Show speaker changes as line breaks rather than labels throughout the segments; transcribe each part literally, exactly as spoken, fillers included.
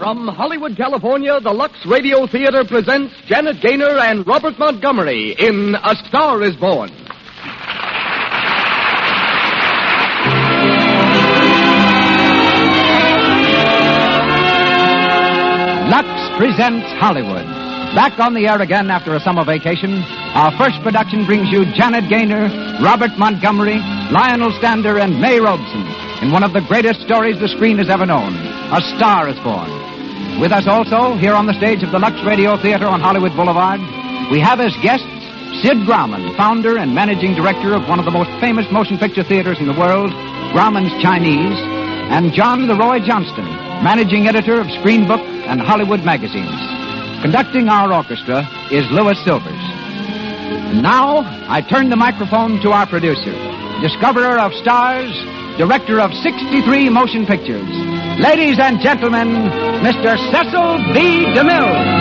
From Hollywood, California, the Lux Radio Theater presents Janet Gaynor and Robert Montgomery in A Star is Born.
Lux presents Hollywood. Back on the air again after a summer vacation, our first production brings you Janet Gaynor, Robert Montgomery, Lionel Stander, and May Robeson in one of the greatest stories the screen has ever known, A Star is Born. With us also, here on the stage of the Lux Radio Theater on Hollywood Boulevard, we have as guests Sid Grauman, founder and managing director of one of the most famous motion picture theaters in the world, Grauman's Chinese, and John Leroy Johnston, managing editor of Screen Book and Hollywood magazines. Conducting our orchestra is Louis Silvers. And now, I turn the microphone to our producer, discoverer of stars, director of sixty-three motion pictures. Ladies and gentlemen, Mister Cecil B. DeMille.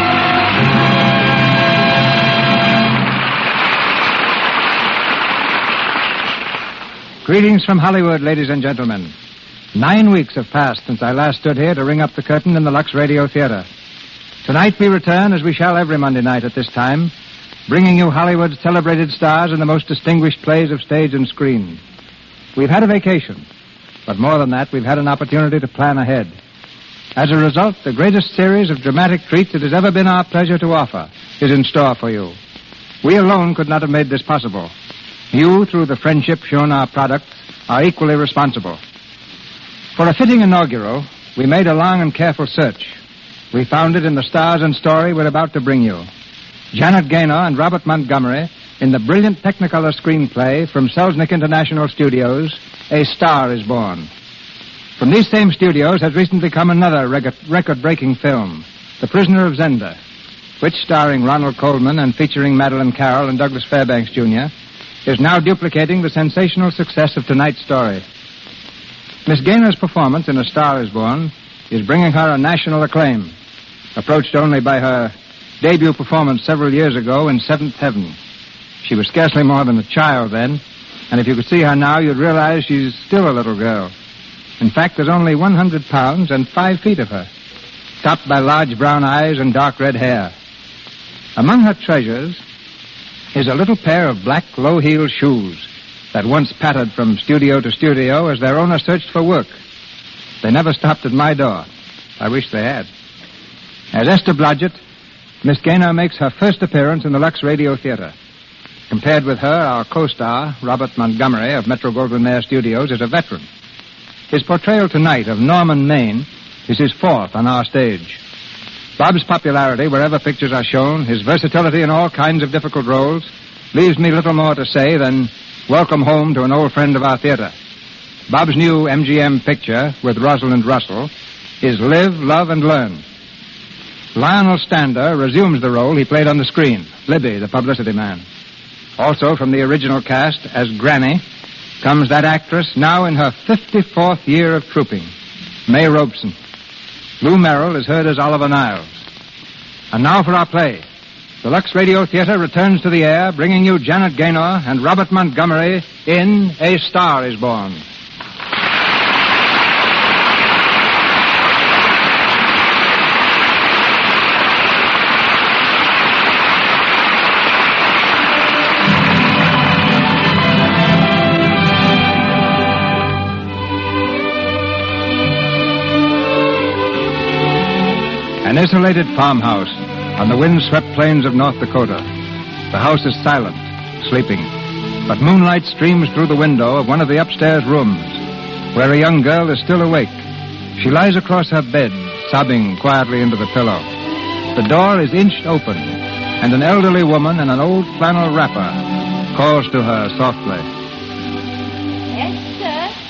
Greetings from Hollywood, ladies and gentlemen. Nine weeks have passed since I last stood here to ring up the curtain in the Lux Radio Theater. Tonight we return, as we shall every Monday night at this time, bringing you Hollywood's celebrated stars and the most distinguished plays of stage and screen. We've had a vacation, but more than that, we've had an opportunity to plan ahead. As a result, the greatest series of dramatic treats it has ever been our pleasure to offer is in store for you. We alone could not have made this possible. You, through the friendship shown our products, are equally responsible. For a fitting inaugural, we made a long and careful search. We found it in the stars and story we're about to bring you. Janet Gaynor and Robert Montgomery in the brilliant Technicolor screenplay from Selznick International Studios, A Star is Born. From these same studios has recently come another record-breaking film, The Prisoner of Zenda, which, starring Ronald Colman and featuring Madeline Carroll and Douglas Fairbanks, Junior, is now duplicating the sensational success of tonight's story. Miss Gaynor's performance in A Star is Born is bringing her a national acclaim, approached only by her debut performance several years ago in Seventh Heaven. She was scarcely more than a child then, and if you could see her now, you'd realize she's still a little girl. In fact, there's only one hundred pounds and five feet of her, topped by large brown eyes and dark red hair. Among her treasures is a little pair of black low-heeled shoes that once pattered from studio to studio as their owner searched for work. They never stopped at my door. I wish they had. As Esther Blodgett, Miss Gaynor makes her first appearance in the Lux Radio Theater. Compared with her, our co-star, Robert Montgomery of Metro-Goldwyn-Mayer Studios, is a veteran. His portrayal tonight of Norman Maine is his fourth on our stage. Bob's popularity wherever pictures are shown, his versatility in all kinds of difficult roles, leaves me little more to say than welcome home to an old friend of our theater. Bob's new M G M picture with Rosalind Russell is Live, Love, and Learn. Lionel Stander resumes the role he played on the screen, Libby, the publicity man. Also from the original cast as Granny comes that actress now in her fifty-fourth year of trooping, May Robeson. Lou Merrill is heard as Oliver Niles. And now for our play. The Lux Radio Theater returns to the air, bringing you Janet Gaynor and Robert Montgomery in A Star is Born. An isolated farmhouse on the wind-swept plains of North Dakota. The house is silent, sleeping, but moonlight streams through the window of one of the upstairs rooms, where a young girl is still awake. She lies across her bed, sobbing quietly into the pillow. The door is inched open, and an elderly woman in an old flannel wrapper calls to her softly.
Esther?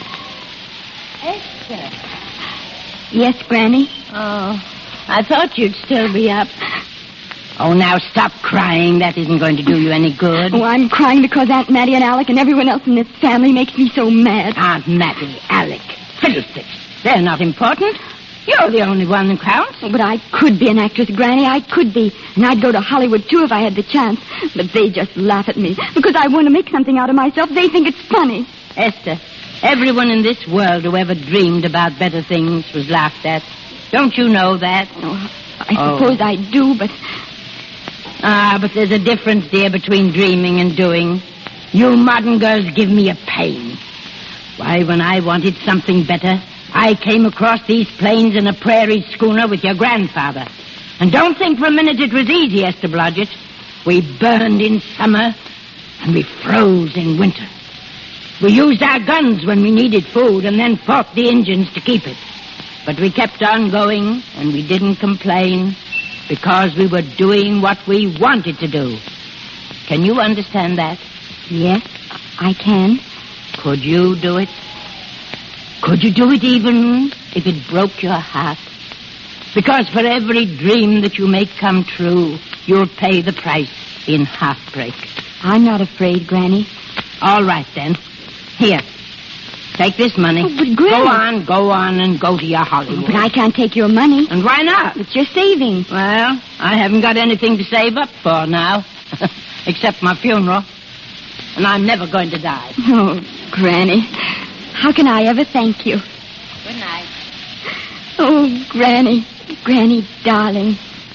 Esther?
Yes, Granny?
Oh, I thought you'd still be up. Oh, now stop crying. That isn't going to do you any good.
Oh, I'm crying because Aunt Mattie and Alec and everyone else in this family makes me so mad.
Aunt Mattie, Alec, fiddlesticks. They're not important. You're the only one that counts.
Oh, but I could be an actress, Granny. I could be. And I'd go to Hollywood, too, if I had the chance. But they just laugh at me because I want to make something out of myself. They think it's funny.
Esther, everyone in this world who ever dreamed about better things was laughed at. Don't you know that?
Oh, I suppose oh. I do, but...
Ah, but there's a difference, dear, between dreaming and doing. You modern girls give me a pain. Why, when I wanted something better, I came across these plains in a prairie schooner with your grandfather. And don't think for a minute it was easy, Esther Blodgett. We burned in summer, and we froze in winter. We used our guns when we needed food, and then fought the Indians to keep it. But we kept on going, and we didn't complain, because we were doing what we wanted to do. Can you understand that?
Yes, I can.
Could you do it? Could you do it even if it broke your heart? Because for every dream that you make come true, you'll pay the price in heartbreak.
I'm not afraid, Granny.
All right, then. Here. Take this money.
Oh, but Granny...
Go on, go on, and go to your Hollywood.
But I can't take your money.
And why not?
It's your savings.
Well, I haven't got anything to save up for now. Except my funeral. And I'm never going to die.
Oh, Granny. How can I ever thank you?
Good night.
Oh, Granny. Granny, darling.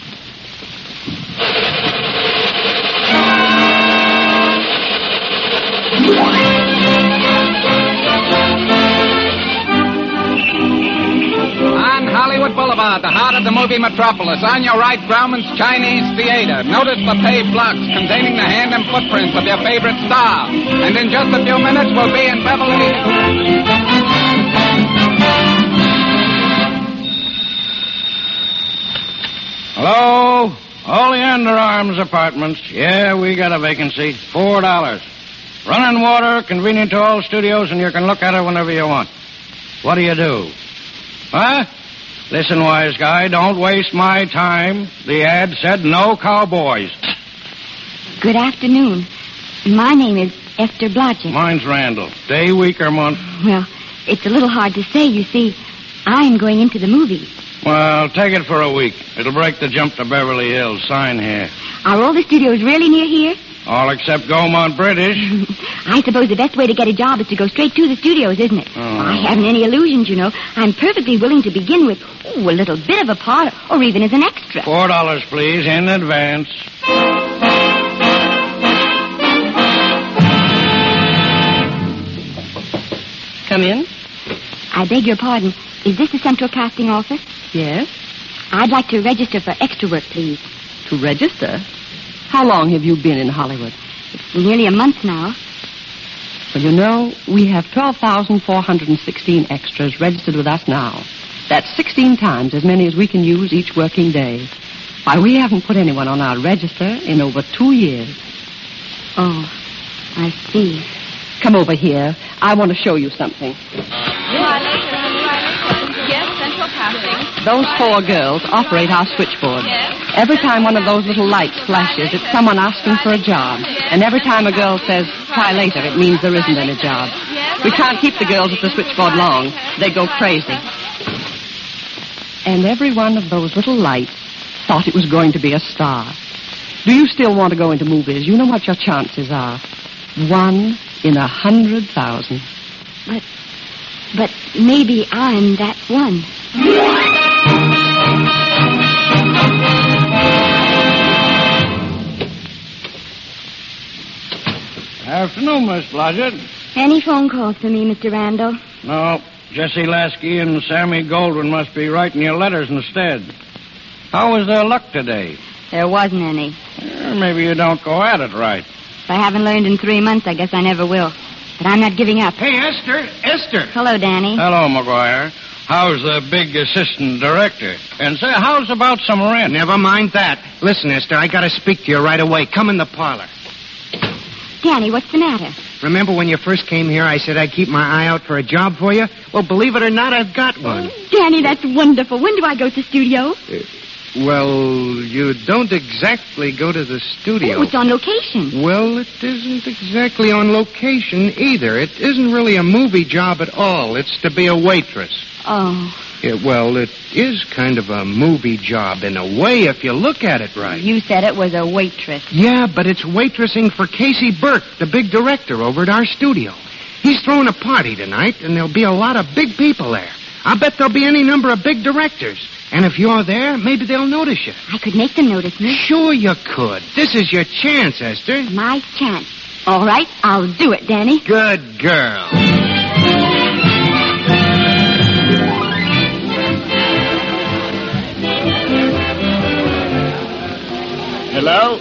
Hollywood Boulevard, the heart of the movie metropolis. On your right, Grauman's Chinese Theater. Notice the paved blocks containing the hand and footprints of your favorite star. And in just a few minutes, we'll be in Beverly Hills.
Hello? Oleander Arms Apartments. Yeah, we got a vacancy. Four dollars. Running water, convenient to all studios, and you can look at it whenever you want. What do you do? Huh? Listen, wise guy, don't waste my time. The ad said no cowboys.
Good afternoon. My name is Esther Blodgett.
Mine's Randall. Day, week, or month?
Well, it's a little hard to say. You see, I'm going into the movies.
Well, take it for a week. It'll break the jump to Beverly Hills. Sign here.
Are all the studios really near here?
All except Gaumont British.
I suppose the best way to get a job is to go straight to the studios, isn't it?
Oh.
I haven't any illusions, you know. I'm perfectly willing to begin with ooh, a little bit of a part, or even as an extra.
Four dollars, please, in advance.
Come in.
I beg your pardon. Is this the Central Casting Office?
Yes.
I'd like to register for extra work, please.
To register? How long have you been in Hollywood?
It's nearly a month now.
Well, you know, we have twelve thousand four hundred sixteen extras registered with us now. That's sixteen times as many as we can use each working day. Why, we haven't put anyone on our register in over two years.
Oh, I see.
Come over here. I want to show you something.
Yes, Central Casting.
Those four girls operate our switchboard.
Yes.
Every time one of those little lights flashes, it's someone asking for a job. And every time a girl says, try later, it means there isn't any job. We can't keep the girls at the switchboard long. They go crazy. And every one of those little lights thought it was going to be a star. Do you still want to go into movies? You know what your chances are. One in a hundred thousand.
But, but maybe I'm that one.
Afternoon, Miss Blodgett.
Any phone calls for me, Mister Randall?
No. Jesse Lasky and Sammy Goldwyn must be writing you letters instead. How was their luck today?
There wasn't any.
Eh, maybe you don't go at it right.
If I haven't learned in three months, I guess I never will. But I'm not giving up.
Hey, Esther, Esther.
Hello, Danny.
Hello, McGuire. How's the big assistant director? And say, how's about some rent?
Never mind that. Listen, Esther, I gotta speak to you right away. Come in the parlor.
Danny, what's the matter?
Remember when you first came here, I said I'd keep my eye out for a job for you? Well, believe it or not, I've got one.
Oh, Danny, that's wonderful. When do I go to the studio?
Uh, well, you don't exactly go to the studio.
Oh, it's on location.
Well, it isn't exactly on location either. It isn't really a movie job at all. It's to be a waitress.
Oh.
Yeah, well, it is kind of a movie job in a way if you look at it right.
You said it was a waitress.
Yeah, but it's waitressing for Casey Burke, the big director over at our studio. He's throwing a party tonight, and there'll be a lot of big people there. I bet there'll be any number of big directors.
And if you're there, maybe they'll notice you.
I could make them notice me.
Sure you could. This is your chance, Esther.
My chance. All right, I'll do it, Danny.
Good girl.
Hello?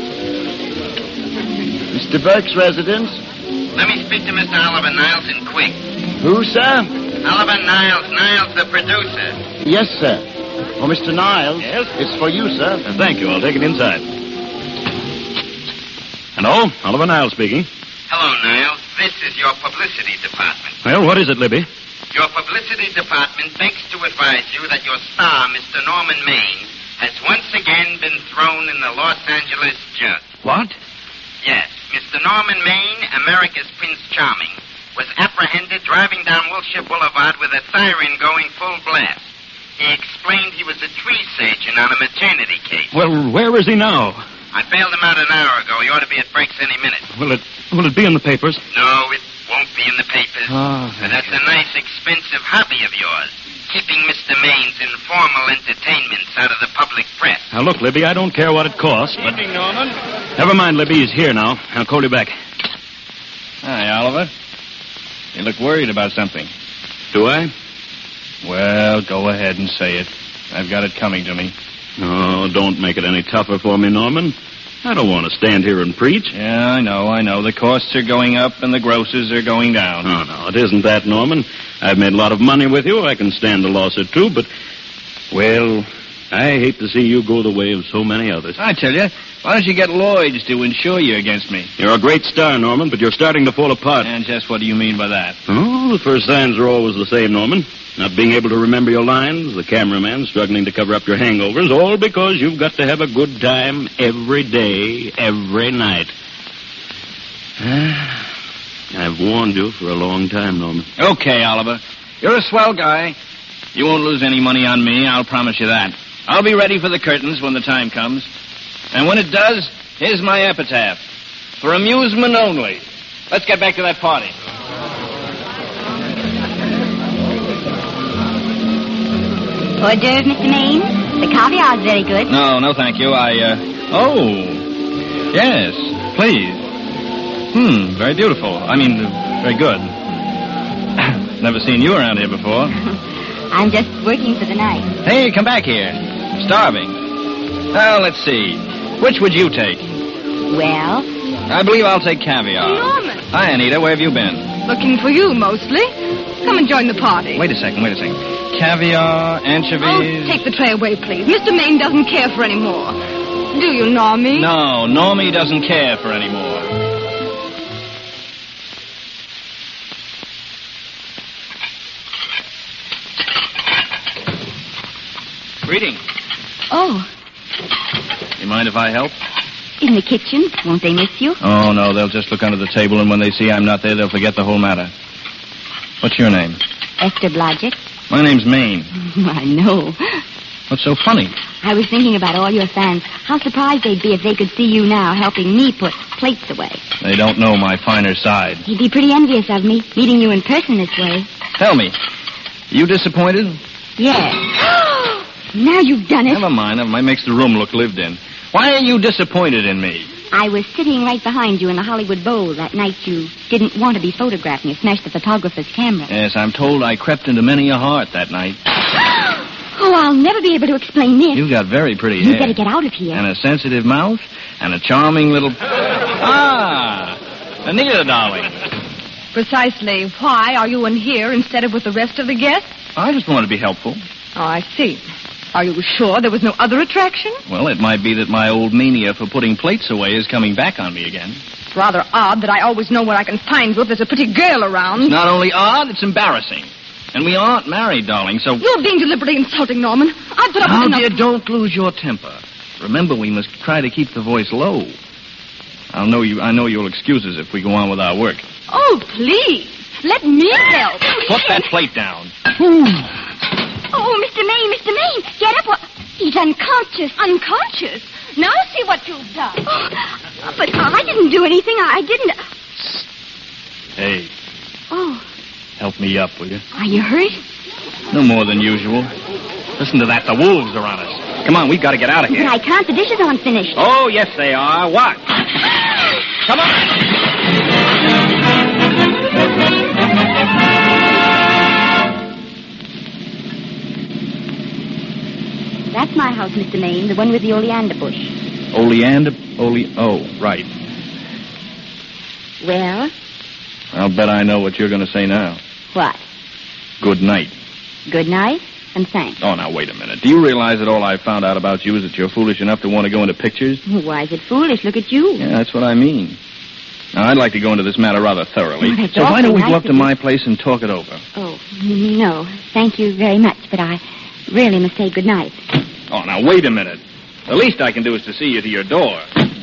Mister Burke's residence?
Let me speak to Mister Oliver Niles in quick.
Who, sir?
Oliver Niles. Niles, the producer.
Yes, sir. Oh, Mister Niles.
Yes?
It's for you, sir.
Uh, thank you. I'll take it inside. Hello? Oliver Niles speaking.
Hello, Niles. This is your publicity department.
Well, what is it, Libby?
Your publicity department begs to advise you that your star, Mister Norman Maine, has once again been thrown in the Los Angeles jug.
What?
Yes. Mister Norman Maine, America's Prince Charming, was apprehended driving down Wilshire Boulevard with a siren going full blast. He explained he was a tree surgeon on a maternity case.
Well, where is he now?
I bailed him out an hour ago. He ought to be at Breaks any minute.
Will it will it be in the papers?
No, it won't be in the papers.
Oh,
But that's a nice, expensive hobby of yours. Keeping Mister Maine's informal entertainments out of the public press.
Now, look, Libby, I don't care what it costs, but...
Evening, Norman.
Never mind, Libby. He's here now. I'll call you back.
Hi, Oliver. You look worried about something.
Do I?
Well, go ahead and say it. I've got it coming to me.
Oh, don't make it any tougher for me, Norman. I don't want to stand here and preach.
Yeah, I know, I know. The costs are going up and the grosses are going down.
Oh, no, it isn't that, Norman. I've made a lot of money with you. I can stand a loss or two, but, well, I hate to see you go the way of so many others.
I tell you, why don't you get Lloyd's to insure you against me?
You're a great star, Norman, but you're starting to fall apart.
And just what do you mean by that?
Oh, the first signs are always the same, Norman. Not being able to remember your lines, the cameraman struggling to cover up your hangovers, all because you've got to have a good time every day, every night. I've warned you for a long time, Norman.
Okay, Oliver. You're a swell guy. You won't lose any money on me, I'll promise you that. I'll be ready for the curtains when the time comes. And when it does, here's my epitaph. For amusement only. Let's get back to that party.
Hors d'oeuvre, Mister Maine. The caviar's very good.
No, no, thank you. I, uh... Oh. Yes, please. Hmm, very beautiful. I mean, uh, very good. Never seen you around here before.
I'm just working for the night.
Hey, come back here. I'm starving. Well, let's see. Which would you take?
Well?
I believe I'll take caviar.
Norman.
Hi, Anita. Where have you been?
Looking for you, mostly. Come and join the party.
Wait a second, wait a second. Caviar, anchovies...
Oh, take the tray away, please. Mister Maine doesn't care for any more. Do you, Normie?
No, Normie doesn't care for any more. Greetings.
Oh,
You mind if I help?
in the kitchen. Won't they miss you?
Oh, no, they'll just look under the table, and when they see I'm not there, they'll forget the whole matter. What's your name?
Esther Blodgett.
My name's Maine.
I know.
What's so funny?
I was thinking about all your fans. How surprised they'd be if they could see you now helping me put plates away.
They don't know my finer side.
He'd be pretty envious of me, meeting you in person this way.
Tell me, you disappointed?
Yes. Now you've done it.
Never mind. Never mind. Makes the room look lived in. Why are you disappointed in me?
I was sitting right behind you in the Hollywood Bowl that night you didn't want to be photographed and you smashed the photographer's camera.
Yes, I'm told I crept into many a heart that night.
Oh, I'll never be able to explain this.
You got very pretty
You
hair.
better get out of here.
And a sensitive mouth. And a charming little... Ah! Anita, darling.
Precisely. Why are you in here instead of with the rest of the guests?
I just want to be helpful.
Oh, I see. Are you sure there was no other attraction?
Well, it might be that my old mania for putting plates away is coming back on me again.
It's rather odd that I always know where I can find you if there's a pretty girl around.
It's not only odd, it's embarrassing. And we aren't married, darling, so...
You're being deliberately insulting, Norman. I've put up
Now,
with enough...
dear, don't lose your temper. Remember, we must try to keep the voice low. I'll know you. I know you'll excuse us if we go on with our work.
Oh, please. Let me help.
Put that plate down.
Oh, Mister Maine, Mister Maine, get up. What? He's unconscious.
Unconscious? Now see what you've done.
Oh, but I didn't do anything. I didn't.
Hey,
Oh,
help me up, will you?
are you hurt?
No more than usual. Listen to that. The wolves are on us. Come on, we've got to get out of here.
But I can't. The dishes aren't finished.
Oh, yes, they are. Watch. Come on.
That's my house, Mister Maine, the one with the oleander bush.
Oleander? Ole... Oh, right.
Well?
I'll bet I know what you're going to say now.
What?
Good night.
Good night, and thanks.
Oh, now, wait a minute. Do you realize that all I found out about you is that you're foolish enough to want to go into pictures?
Why is it foolish? Look at you.
Yeah, that's what I mean. Now, I'd like to go into this matter rather thoroughly.
Oh, that's
so why don't we
awfully
go up
nice
to
of
my
you.
place and talk it over?
Oh, no. Thank you very much, but I really must say good night.
Oh, now, wait a minute. The least I can do is to see you to your door.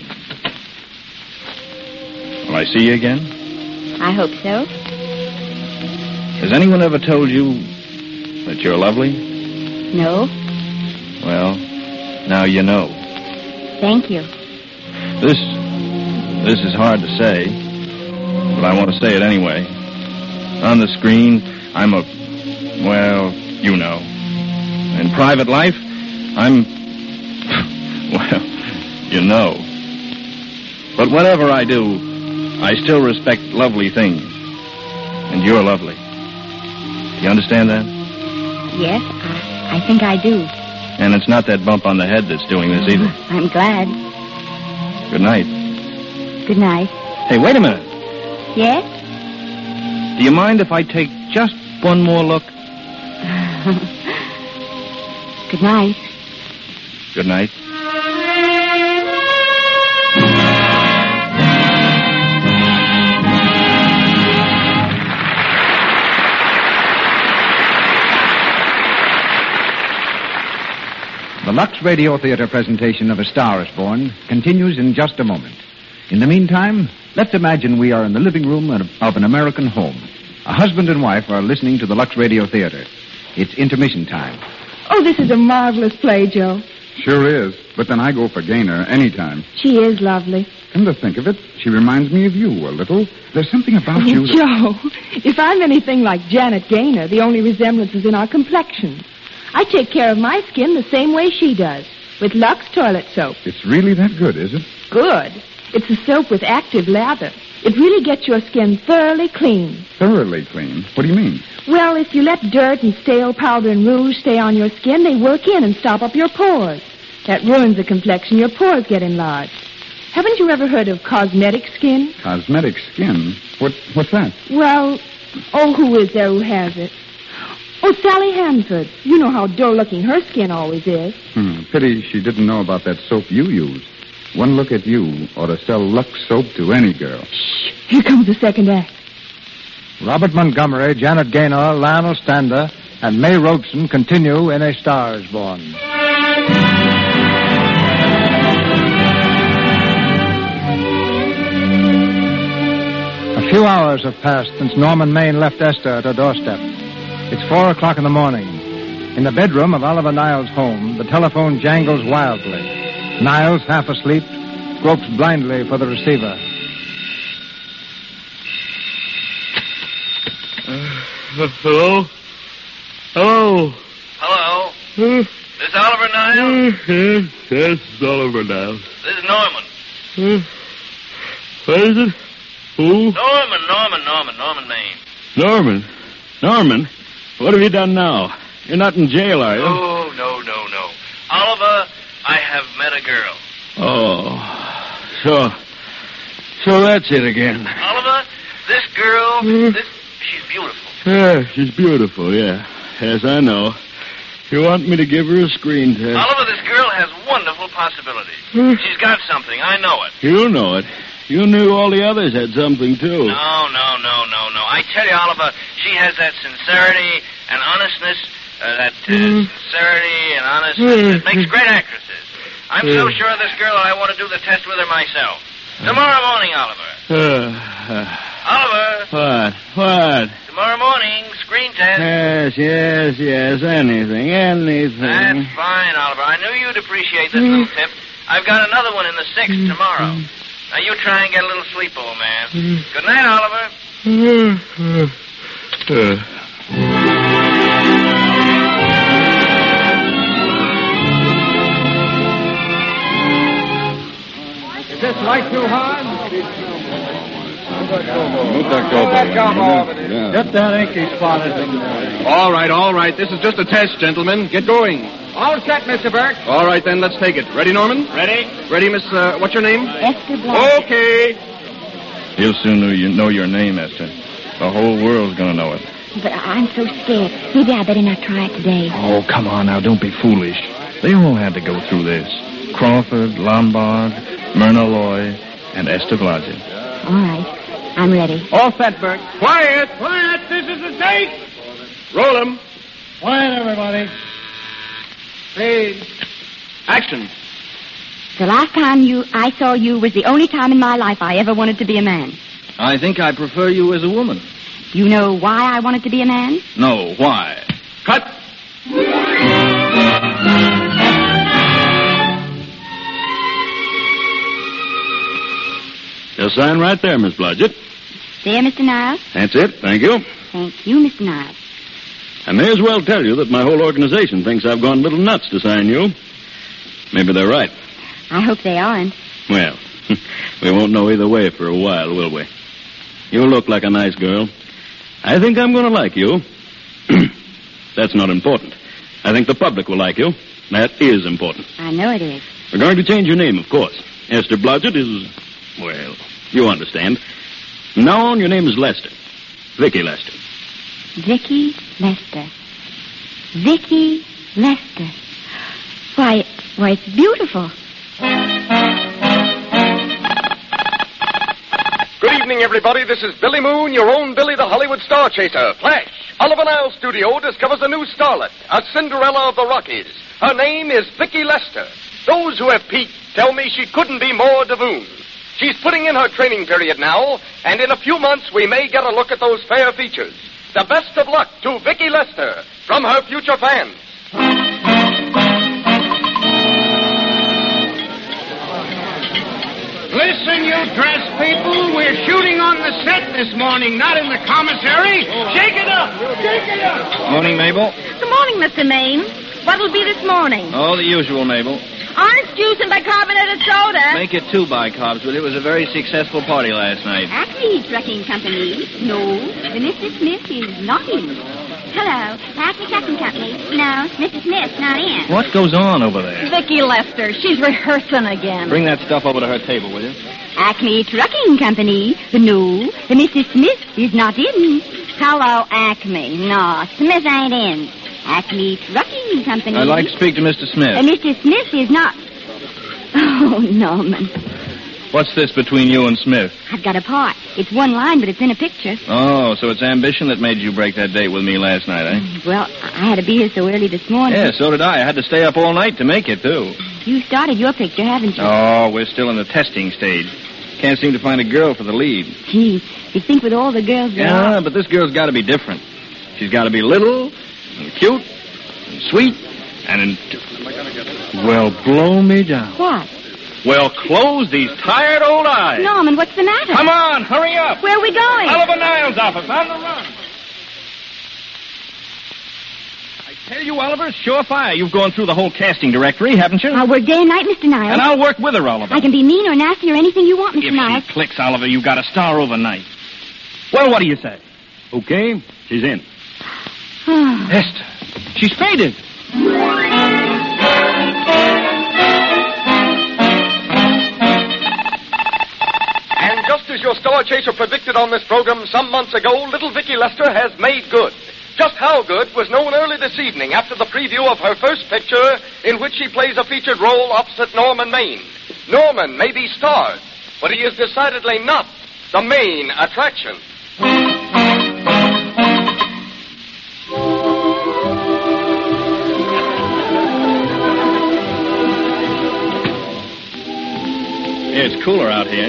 Will I see you again?
I hope so.
Has anyone ever told you that you're lovely?
No?
Well, now you know.
Thank you.
This... this is hard to say, but I want to say it anyway. On the screen, I'm a... well, you know. In private life, I'm... well, you know. But whatever I do, I still respect lovely things. And you're lovely. Do you understand that?
Yes, I, I think I do.
And it's not that bump on the head that's doing this either.
I'm glad.
Good night.
Good night.
Hey, wait a minute.
Yes?
Do you mind if I take just one more look?
Good night.
Good night.
The Lux Radio Theater presentation of A Star is Born continues in just a moment. In the meantime, let's imagine we are in the living room of an American home. A husband and wife are listening to the Lux Radio Theater. It's intermission time.
Oh, this is a marvelous play, Joe.
Sure is, but then I go for Gaynor anytime.
She is lovely.
Come to think of it, she reminds me of you a little. There's something about
Oh,
you that...
Joe, if I'm anything like Janet Gaynor, the only resemblance is in our complexions. I take care of my skin the same way she does, with Lux toilet soap.
It's really that good, is it?
Good. It's a soap with active lather. It really gets your skin thoroughly clean.
Thoroughly clean? What do you mean?
Well, if you let dirt and stale powder and rouge stay on your skin, they work in and stop up your pores. That ruins the complexion. Your pores get enlarged. Haven't you ever heard of cosmetic skin?
Cosmetic skin? What? What's that?
Well, oh, who is there who has it? Oh, Sally Hanford. You know how dull-looking her skin always is.
Hmm, pity she didn't know about that soap you use. One look at you ought to sell Lux soap to any girl.
Shh. Here comes the second act.
Robert Montgomery, Janet Gaynor, Lionel Stander, and May Robeson continue in A Star is Born. A few hours have passed since Norman Maine left Esther at her doorstep. It's four o'clock in the morning. In the bedroom of Oliver Niles' home, the telephone jangles wildly. Niles, half asleep, gropes blindly for the receiver.
Uh, hello? Hello?
Hello? This Oliver Niles?
Yes, yes, it's Oliver Niles.
This is Norman.
Uh, what is it? Who?
Norman, Norman, Norman, Norman Maine.
Norman? Norman? What have you done now? You're not in jail, are you?
Oh, no, no, no. Oliver, I have met a girl.
Oh, so, so that's it again.
Oliver, this girl,
Hmm?
this, she's beautiful.
Yeah, she's beautiful, yeah. Yes, I know. You want me to give her a screen test?
Oliver, this girl has wonderful possibilities.
Hmm.
She's got something. I know it.
You know it. You knew all the others had something, too.
No, no, no, no, no. I tell you, Oliver, she has that sincerity and honestness, uh, that uh, sincerity and honestness that makes great actresses. I'm so sure of this girl that I want to do the test with her myself. Tomorrow morning, Oliver.
Uh,
Oliver,
what? What?
tomorrow morning, screen test.
Yes, yes, yes. Anything, anything.
That's fine, Oliver. I knew you'd appreciate this little tip. I've got another one in the sixth tomorrow. Now, you try and get a little sleep, old man. Good night, Oliver.
Uh,
this light too hard?
Move that gobo. Yeah.
Get that inky spot in there.
All right, all right. This is just a test, gentlemen. Get going.
All set, Mister Burke.
All right, then, let's take it. Ready, Norman?
Ready?
Ready, Miss, uh, what's your name?
Esther Blanchard.
Okay.
He'll soon know, you know your name, Esther. The whole world's going to know it.
But I'm so scared. Maybe I better not try it today.
Oh, come on now. Don't be foolish. They all had to go through this. Crawford, Lombard, Myrna Loy, and Esther Blanchard.
All right. I'm ready.
All set, Burke.
Quiet.
Quiet. This is the take.
Roll 'em.
Quiet, everybody. Please.
Action.
The last time you I saw you was the only time in my life I ever wanted to be a man.
I think I prefer you as a woman.
You know why I wanted to be a man?
No, why?
Cut.
Just sign right there, Miss Blodgett.
There, Mister Niles.
That's it. Thank you.
Thank you, Mister Niles.
I may as well tell you that my whole organization thinks I've gone a little nuts to sign you. Maybe they're right.
I hope they aren't.
Well, we won't know either way for a while, will we? You look like a nice girl. I think I'm going to like you. That's not important. I think the public will like you. That is important.
I know it is.
We're going to change your name, of course. Esther Blodgett is, well, you understand. From now on, your name is Lester. Vicky Lester.
Vicky Lester. Vicky Lester. Why, why, it's beautiful.
Good evening, everybody. This is Billy Moon, your own Billy the Hollywood Star Chaser. Flash. Oliver Nile Studio discovers a new starlet, a Cinderella of the Rockies. Her name is Vicky Lester. Those who have peeked tell me she couldn't be more Davoon. She's putting in her training period now, and in a few months we may get a look at those fair features. The best of luck to Vicky Lester from her future fans.
Listen, you dress people. We're shooting on the set this morning, not in the commissary. Shake it up. Shake it up.
Morning, Mabel.
Good morning, Mister Maine. What'll be this morning?
Oh, the usual, Mabel.
Orange juice and bicarbonated soda.
Make it two bicarbs, but it was a very successful party last night.
Acme Trucking Company. No, the Missus Smith is not in. Hello, Acme Trucking Company. No, Missus Smith's not in.
What goes on over there?
Vicky Lester. She's rehearsing again.
Bring that stuff over to her table, will you?
Acme Trucking Company. No, the Missus Smith is not in.
Hello, Acme. No, Smith ain't in.
Acme Trucking Company.
I'd like to speak to Mister Smith.
Uh, Mister Smith is not... Oh, Norman.
What's this between you and Smith?
I've got a part. It's one line, but it's in a picture.
Oh, so it's ambition that made you break that date with me last night, eh?
Well, I had to be here so early this morning.
Yeah, so did I. I had to stay up all night to make it, too.
You started your picture, haven't you?
Oh, we're still in the testing stage. Can't seem to find a girl for the lead.
Gee, you think with all the girls there
Yeah,
are...
but this girl's got to be different. She's got to be little and cute and sweet and... In... Well, blow me down.
What?
Well, close these tired old eyes.
Norman, what's the matter?
Come on, hurry up.
Where are we going?
Oliver Niles' office, on the run. I tell you, Oliver, it's surefire. You've gone through the whole casting directory, haven't you?
I'll work day and night, Mister Niles.
And I'll work with her, Oliver.
I can be mean or nasty or anything you want, Mister
If
Niles.
she clicks, Oliver, you got a star overnight. Well, what do you say?
Okay, she's in.
Esther, she's faded.
And just as your Star Chaser predicted on this program some months ago, little Vicky Lester has made good. Just how good was known early this evening after the preview of her first picture in which she plays a featured role opposite Norman Maine. Norman may be starred, but he is decidedly not the main attraction.
Yeah, it's cooler out here.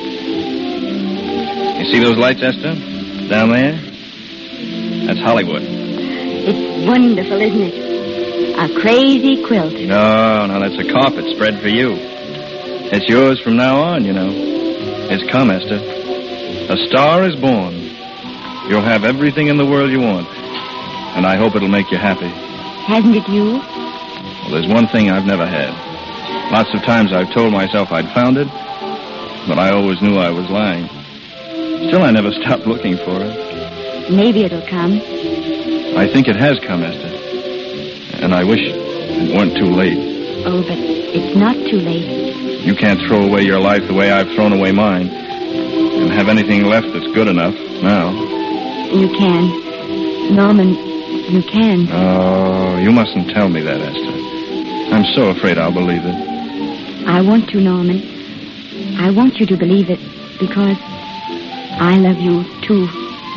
You see those lights, Esther? Down there? That's Hollywood.
It's wonderful, isn't it? A crazy quilt.
No, no, that's a carpet spread for you. It's yours from now on, you know. It's come, Esther. A star is born. You'll have everything in the world you want. And I hope it'll make you happy.
Hasn't it you?
Well, there's one thing I've never had. Lots of times I've told myself I'd found it,
but I always knew I was lying. Still, I never stopped looking for it.
Maybe it'll come.
I think it has come, Esther. And I wish it weren't too late.
Oh, but it's not too late.
You can't throw away your life the way I've thrown away mine. And have anything left that's good enough now.
You can. Norman, you can.
Oh, you mustn't tell me that, Esther. I'm so afraid I'll believe it.
I want to, Norman. I want you to believe it because I love you, too.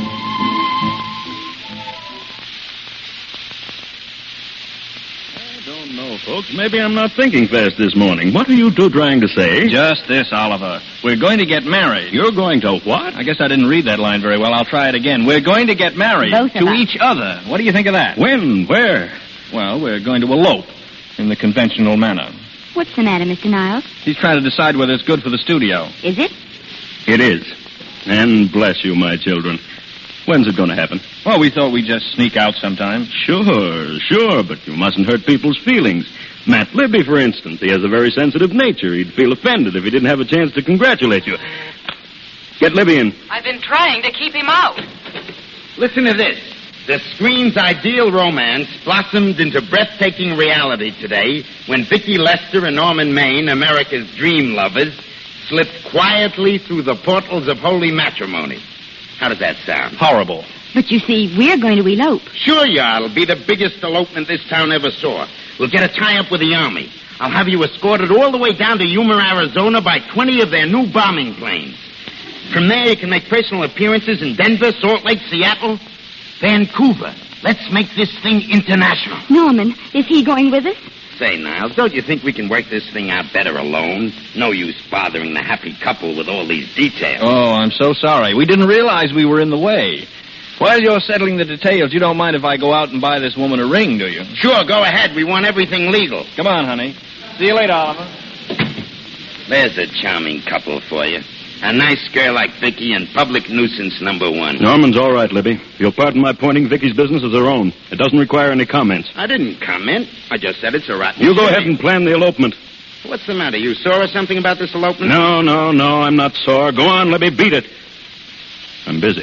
I don't know, folks. Maybe I'm not thinking fast this morning. What are you two trying to say?
Just this, Oliver. We're going to get married.
You're going to what?
I guess I didn't read that line very well. I'll try it again. We're going to get married.
Both of
to
us.
each other. What do you think of that?
When? Where?
Well, we're going to elope in the conventional manner.
What's the matter, Mister Niles?
He's trying to decide whether it's good for the studio.
Is it?
It is. And bless you, my children. When's it going to happen?
Well, we thought we'd just sneak out sometime.
Sure, sure, but you mustn't hurt people's feelings. Matt Libby, for instance, he has a very sensitive nature. He'd feel offended if he didn't have a chance to congratulate you. Get Libby in.
I've been trying to keep him out.
Listen to this. The screen's ideal romance blossomed into breathtaking reality today when Vicki Lester and Norman Maine, America's dream lovers, slipped quietly through the portals of holy matrimony. How does that sound?
Horrible.
But you see, we're going to elope.
Sure you are. It'll be the biggest elopement this town ever saw. We'll get a tie-up with the Army. I'll have you escorted all the way down to Yuma, Arizona by twenty of their new bombing planes. From there, you can make personal appearances in Denver, Salt Lake, Seattle, Vancouver. Let's make this thing international.
Norman, is he going with us?
Say, Niles, don't you think we can work this thing out better alone? No use bothering the happy couple with all these details.
Oh, I'm so sorry. We didn't realize we were in the way. While you're settling the details, you don't mind if I go out and buy this woman a ring, do you?
Sure, go ahead. We want everything legal.
Come on, honey. See you later, Oliver.
There's a charming couple for you. A nice girl like Vicky and public nuisance number one.
Norman's all right, Libby. You'll pardon my pointing Vicky's business as her own. It doesn't require any comments.
I didn't comment. I just said it's a rotten
You go
shame.
ahead and plan the elopement.
What's the matter? You sore or something about this elopement?
No, no, no, I'm not sore. Go on, Libby, beat it. I'm busy.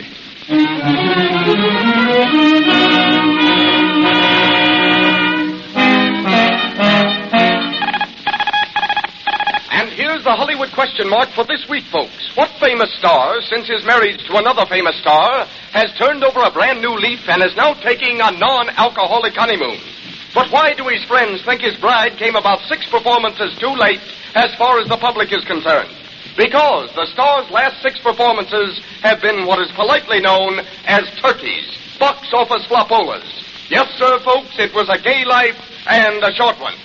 And here's the Hollywood question mark for this week, folks. What famous star, since his marriage to another famous star, has turned over a brand new leaf and is now taking a non-alcoholic honeymoon? But why do his friends think his bride came about six performances too late as far as the public is concerned? Because the star's last six performances have been what is politely known as turkeys, box office flopolas. Yes, sir, folks, it was a gay life and a short one.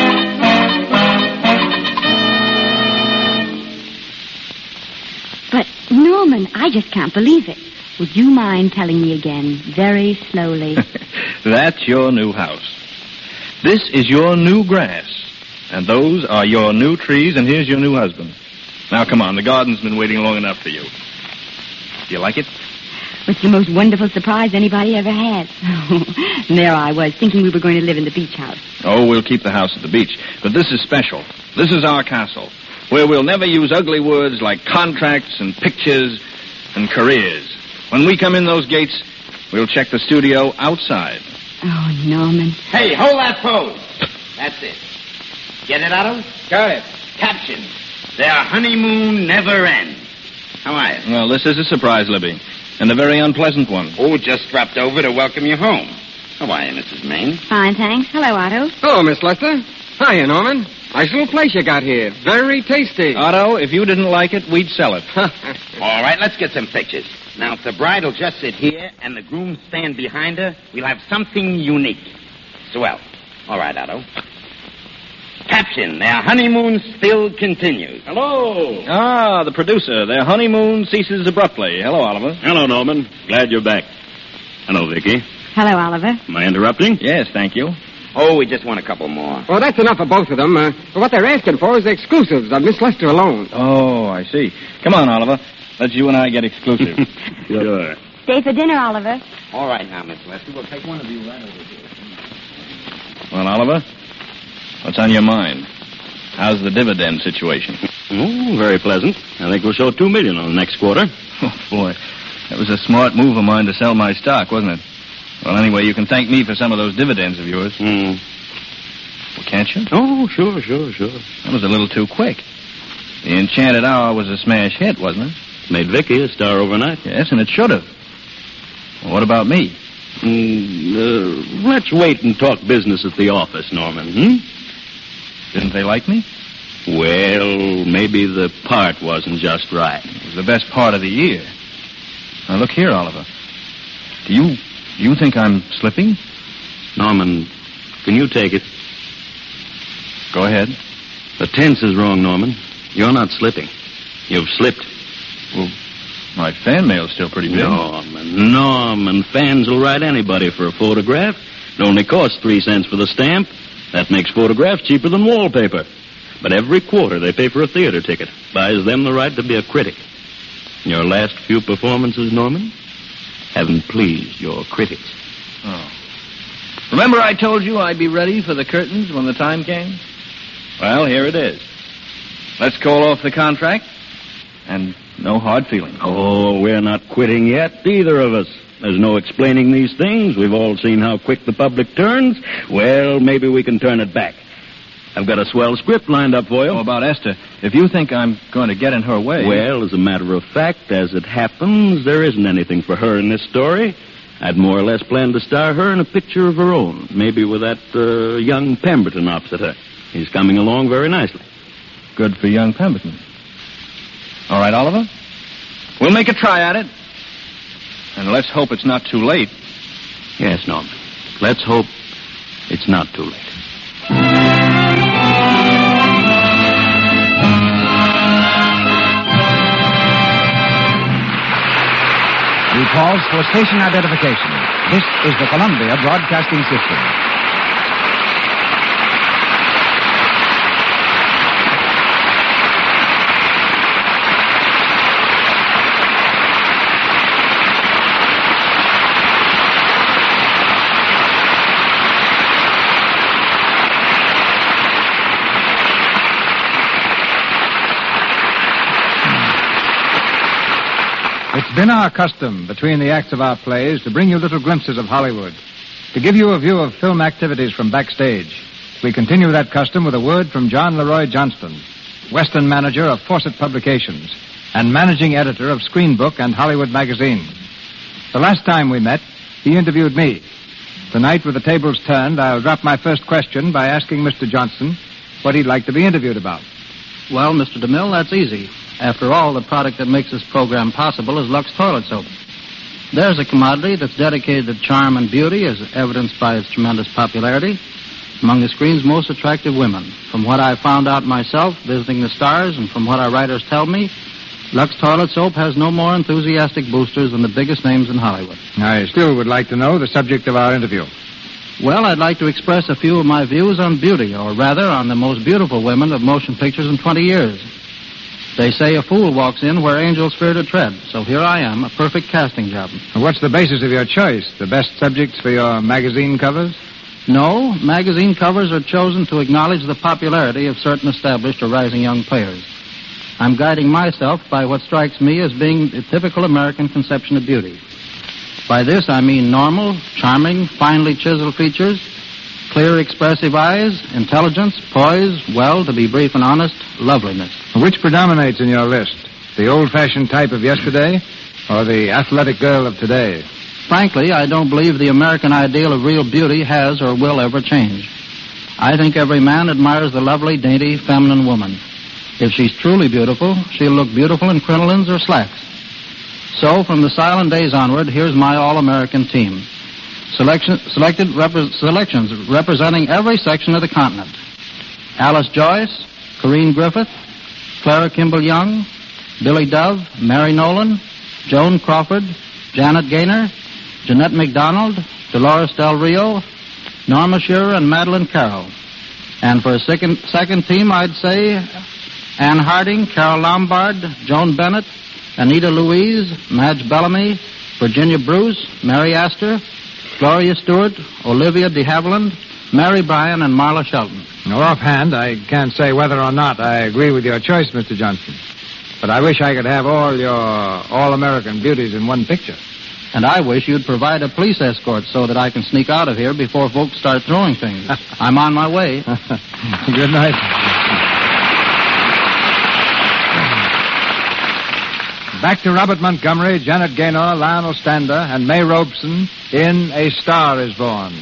But, Norman, I just can't believe it. Would you mind telling me again, very slowly?
That's your new house. This is your new grass. And those are your new trees, and here's your new husband. Now, come on. The garden's been waiting long enough for you. Do you like it?
It's the most wonderful surprise anybody ever had. And there I was, thinking we were going to live in the beach house.
Oh, we'll keep the house at the beach. But this is special. This is our castle, where we'll never use ugly words like contracts and pictures and careers. When we come in those gates, we'll check the studio outside.
Oh, Norman.
Hey, hold that pose. That's it. Get it, Otto?
Got it.
Caption. Their honeymoon never ends. How are you?
Well, this is a surprise, Libby, and a very unpleasant one.
Oh, just dropped over to welcome you home. How are you, Missus Maine?
Fine, thanks. Hello, Otto.
Hello, Miss Lester. Hiya, Norman. Nice little place you got here. Very tasty.
Otto, if you didn't like it, we'd sell it.
All right, let's get some pictures. Now, if the bride will just sit here and the groom stand behind her, we'll have something unique. Swell. All right, Otto. Caption, their honeymoon still continues.
Hello.
Ah, the producer. Their honeymoon ceases abruptly. Hello, Oliver.
Hello, Norman. Glad you're back. Hello, Vicky.
Hello, Oliver.
Am I interrupting?
Yes, thank you.
Oh, we just want a couple more.
Well, that's enough for both of them. Uh, what they're asking for is the exclusives of Miss Lester alone.
Oh, I see. Come on, Oliver. Let's you and I get exclusive.
Sure.
Stay for dinner, Oliver.
All right now, Miss Lester. We'll take one of you right over here.
Well, Oliver, what's on your mind? How's the dividend situation?
Oh, very pleasant. I think we'll show two million on the next quarter.
Oh, boy. That was a smart move of mine to sell my stock, wasn't it? Well, anyway, you can thank me for some of those dividends of yours.
Mm.
Well, can't you?
Oh, sure, sure, sure.
That was a little too quick. The Enchanted Hour was a smash hit, wasn't it?
Made Vicky a star overnight.
Yes, and it should have. Well, what about me?
Mm, uh, let's wait and talk business at the office, Norman, hmm?
Didn't they like me?
Well, maybe the part wasn't just right.
It was the best part of the year. Now, look here, Oliver. Do you... you think I'm slipping?
Norman, can you take it?
Go ahead.
The tense is wrong, Norman. You're not slipping. You've slipped.
Well, my fan mail's still pretty big.
Norman, Norman, fans will write anybody for a photograph. It only costs three cents for the stamp. That makes photographs cheaper than wallpaper. But every quarter they pay for a theater ticket. Buys them the right to be a critic. Your last few performances, Norman, haven't pleased your critics.
Oh. Remember I told you I'd be ready for the curtains when the time came? Well, here it is. Let's call off the contract. And no hard feelings.
Oh, we're not quitting yet, either of us. There's no explaining these things. We've all seen how quick the public turns. Well, maybe we can turn it back. I've got a swell script lined up for you.
Oh, about Esther. If you think I'm going to get in her way...
Well, as a matter of fact, as it happens, there isn't anything for her in this story. I'd more or less planned to star her in a picture of her own, maybe with that uh, young Pemberton opposite her. He's coming along very nicely.
Good for young Pemberton. All right, Oliver. We'll make a try at it. And let's hope it's not too late.
Yes, Norman. Let's hope it's not too late.
We pause for station identification. This is the Columbia Broadcasting System.
It's been our custom, between the acts of our plays, to bring you little glimpses of Hollywood, to give you a view of film activities from backstage. We continue that custom with a word from John Leroy Johnston, Western manager of Fawcett Publications and managing editor of Screen Book and Hollywood Magazine. The last time we met, he interviewed me. Tonight, with the tables turned, I'll drop my first question by asking Mister Johnston what he'd like to be interviewed about.
Well, Mister DeMille, that's easy. After all, the product that makes this program possible is Lux Toilet Soap. There's a commodity that's dedicated to charm and beauty, as evidenced by its tremendous popularity among the screen's most attractive women. From what I've found out myself, visiting the stars, and from what our writers tell me, Lux Toilet Soap has no more enthusiastic boosters than the biggest names in Hollywood.
I still would like to know the subject of our interview.
Well, I'd like to express a few of my views on beauty, or rather on the most beautiful women of motion pictures in twenty years. They say a fool walks in where angels fear to tread, so here I am, a perfect casting job.
What's the basis of your choice? The best subjects for your magazine covers?
No, magazine covers are chosen to acknowledge the popularity of certain established or rising young players. I'm guiding myself by what strikes me as being the typical American conception of beauty. By this, I mean normal, charming, finely chiseled features, clear, expressive eyes, intelligence, poise, well, to be brief and honest, loveliness.
Which predominates in your list? The old-fashioned type of yesterday or the athletic girl of today?
Frankly, I don't believe the American ideal of real beauty has or will ever change. I think every man admires the lovely, dainty, feminine woman. If she's truly beautiful, she'll look beautiful in crinolines or slacks. So, from the silent days onward, here's my all-American team. Selection, selected repre- selections representing every section of the continent. Alice Joyce, Corinne Griffith, Clara Kimball Young, Billy Dove, Mary Nolan, Joan Crawford, Janet Gaynor, Jeanette MacDonald, Dolores Del Rio, Norma Shearer, and Madeline Carroll. And for a second, second team, I'd say Anne Harding, Carol Lombard, Joan Bennett, Anita Louise, Madge Bellamy, Virginia Bruce, Mary Astor, Gloria Stewart, Olivia de Havilland, Mary Bryan, and Marla Shelton.
Now, offhand, I can't say whether or not I agree with your choice, Mister Johnson. But I wish I could have all your all-American beauties in one picture.
And I wish you'd provide a police escort so that I can sneak out of here before folks start throwing things. I'm on my way.
Good night. Back to Robert Montgomery, Janet Gaynor, Lionel Stander, and May Robeson in A Star Is Born.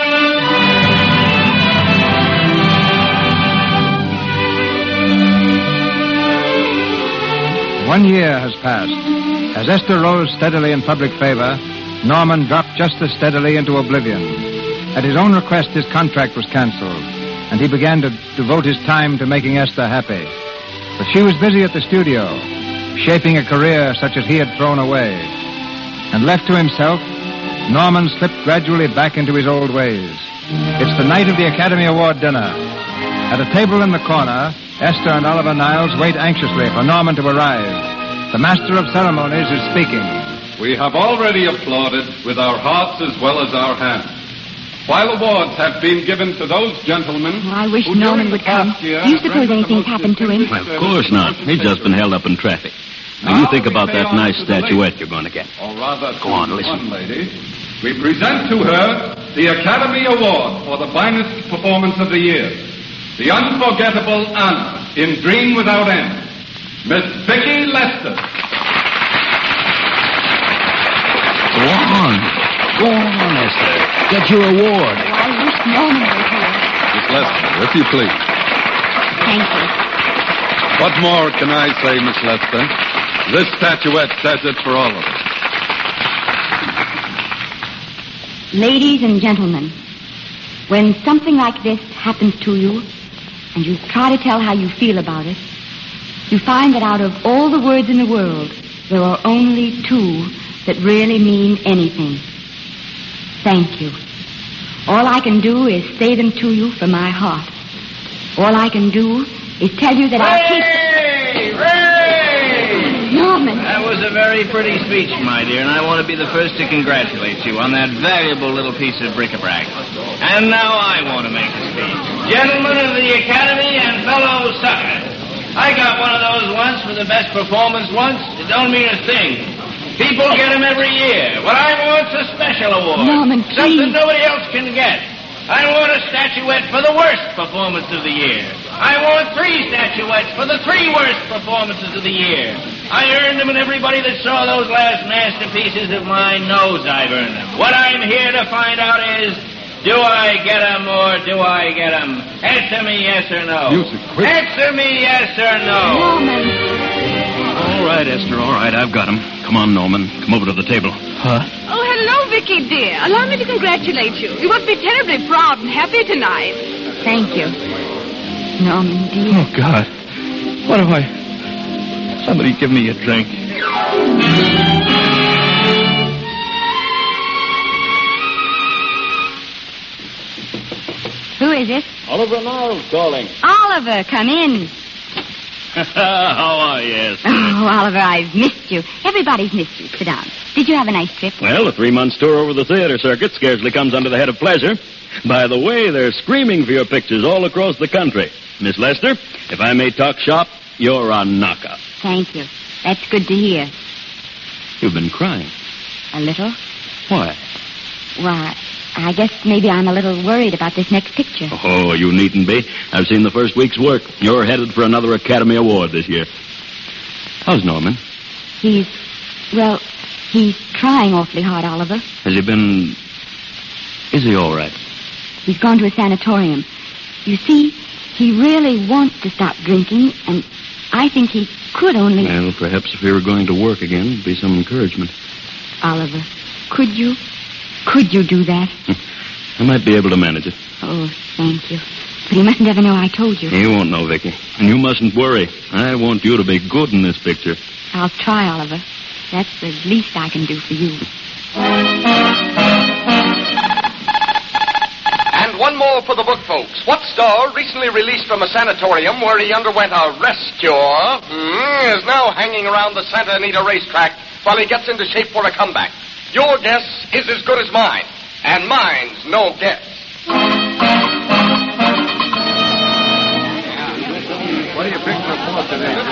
One year has passed. As Esther rose steadily in public favor, Norman dropped just as steadily into oblivion. At his own request, his contract was canceled, and he began to devote his time to making Esther happy. But she was busy at the studio, shaping a career such as he had thrown away. And left to himself, Norman slipped gradually back into his old ways. It's the night of the Academy Award dinner. At a table in the corner, Esther and Oliver Niles wait anxiously for Norman to arrive. The master of ceremonies is speaking.
We have already applauded with our hearts as well as our hands. While awards have been given to those gentlemen...
Oh, I wish Norman would come. Do you suppose anything's happened to him?
Well, of course not. He's just been held up in traffic. Now, you think about that nice statuette you're going to get.
Or rather,
go on, listen.
One lady. We present to her the Academy Award for the finest performance of the year. The unforgettable Anna in Dream Without End. Miss Vicki Lester.
Go on. Go on, Esther. Get your award.
Oh, I wish Norman were here.
Miss Lester, if you please.
Thank you.
What more can I say, Miss Lester? This statuette says it for all of us.
Ladies and gentlemen, when something like this happens to you, and you try to tell how you feel about it, you find that out of all the words in the world, there are only two that really mean anything. Thank you. All I can do is say them to you from my heart. All I can do is tell you that I keep...
Ray! Ray!
Norman!
That was a very pretty speech, my dear, and I want to be the first to congratulate you on that valuable little piece of bric-a-brac. And now I want to make a speech. Gentlemen of the Academy and fellow suckers, I got one of those once for the best performance once. It don't mean a thing. People get them every year. What I want's a special award.
Norman, please.
Something nobody else can get. I want a statuette for the worst performance of the year. I want three statuettes for the three worst performances of the year. I earned them, and everybody that saw those last masterpieces of mine knows I've earned them. What I'm here to find out is, do I get them or do I get them? Answer me yes or no.
Music, quick.
Answer me yes or no.
Norman.
All right, Esther, all right. I've got him. Come on, Norman. Come over to the table.
Huh?
Oh, hello, Vicky, dear. Allow me to congratulate you. You must be terribly proud and happy tonight.
Thank you. Norman, dear.
Oh, God. What do I... Somebody give me a drink.
Who is it?
Oliver Niles calling.
Oliver, come in.
How are you, Esther?
Oh, Oliver, I've missed you. Everybody's missed you. Sit down. Did you have a nice trip?
Well, a three-month tour over the theater circuit scarcely comes under the head of pleasure. By the way, they're screaming for your pictures all across the country. Miss Lester, if I may talk shop, you're a knocker.
Thank you. That's good to hear.
You've been crying.
A little?
Why?
Why, I guess maybe I'm a little worried about this next picture.
Oh, you needn't be. I've seen the first week's work. You're headed for another Academy Award this year. How's Norman?
He's, well, he's trying awfully hard, Oliver.
Has he been... Is he all right?
He's gone to a sanatorium. You see, he really wants to stop drinking, and I think he could only...
Well, perhaps if he were going to work again, it'd be some encouragement.
Oliver, could you? Could you do that?
I might be able to manage it.
Oh, thank you. But he mustn't ever know I told you.
He won't know, Vicky. And you mustn't worry. I want you to be good in this picture.
I'll try, Oliver. That's the least I can do for you.
And one more for the book folks. What star, recently released from a sanatorium where he underwent a rest cure, mm, is now hanging around the Santa Anita racetrack while he gets into shape for a comeback? Your guess is as good as mine, and mine's no guess.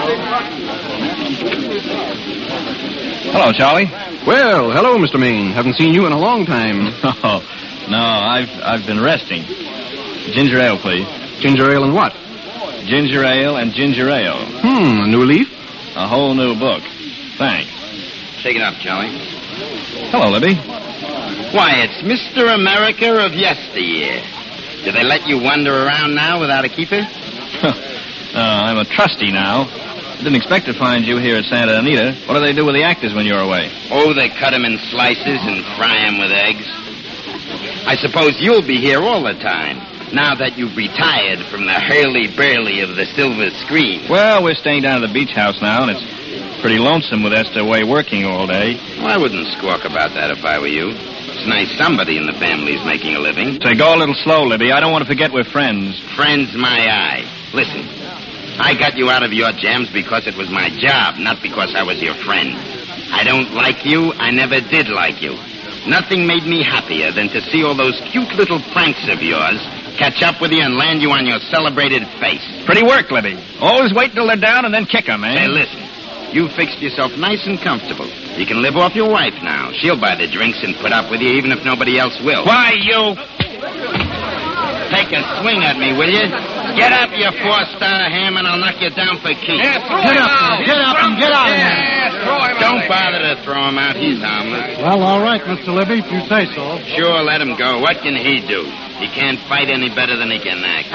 Hello, Charlie.
Well, hello, Mister Maine. Haven't seen you in a long time.
Oh, no, I've I've been resting. Ginger ale, please.
Ginger ale and what?
Ginger ale and ginger ale.
Hmm, a new leaf?
A whole new book. Thanks.
Take it up, Charlie.
Hello, Libby.
Why, it's Mister America of yesteryear. Do they let you wander around now without a keeper?
uh, I'm a trustee now. I didn't expect to find you here at Santa Anita. What do they do with the actors when you're away?
Oh, they cut them in slices and fry them with eggs. I suppose you'll be here all the time, now that you've retired from the hurly-burly of the silver screen.
Well, we're staying down at the beach house now, and it's pretty lonesome with Esther away working all day.
Well, I wouldn't squawk about that if I were you. It's nice somebody in the family's making a living.
Say, go a little slow, Libby. I don't want to forget we're friends.
Friends, my eye. Listen, I got you out of your jams because it was my job, not because I was your friend. I don't like you. I never did like you. Nothing made me happier than to see all those cute little pranks of yours catch up with you and land you on your celebrated face.
Pretty work, Libby. Always wait till they're down and then kick 'em, eh?
Hey, listen. You fixed yourself nice and comfortable. You can live off your wife now. She'll buy the drinks and put up with you even if nobody else will.
Why, you...
Take a swing at me, will you? Get up, you four-star ham, and I'll knock you down for keeps.
Yeah, throw get him up, out. Get up and get out of here.
Yeah, throw him Don't out bother to throw him out. He's harmless.
Well, all right, Mister Libby, if you say so.
Sure, let him go. What can he do? He can't fight any better than he can act.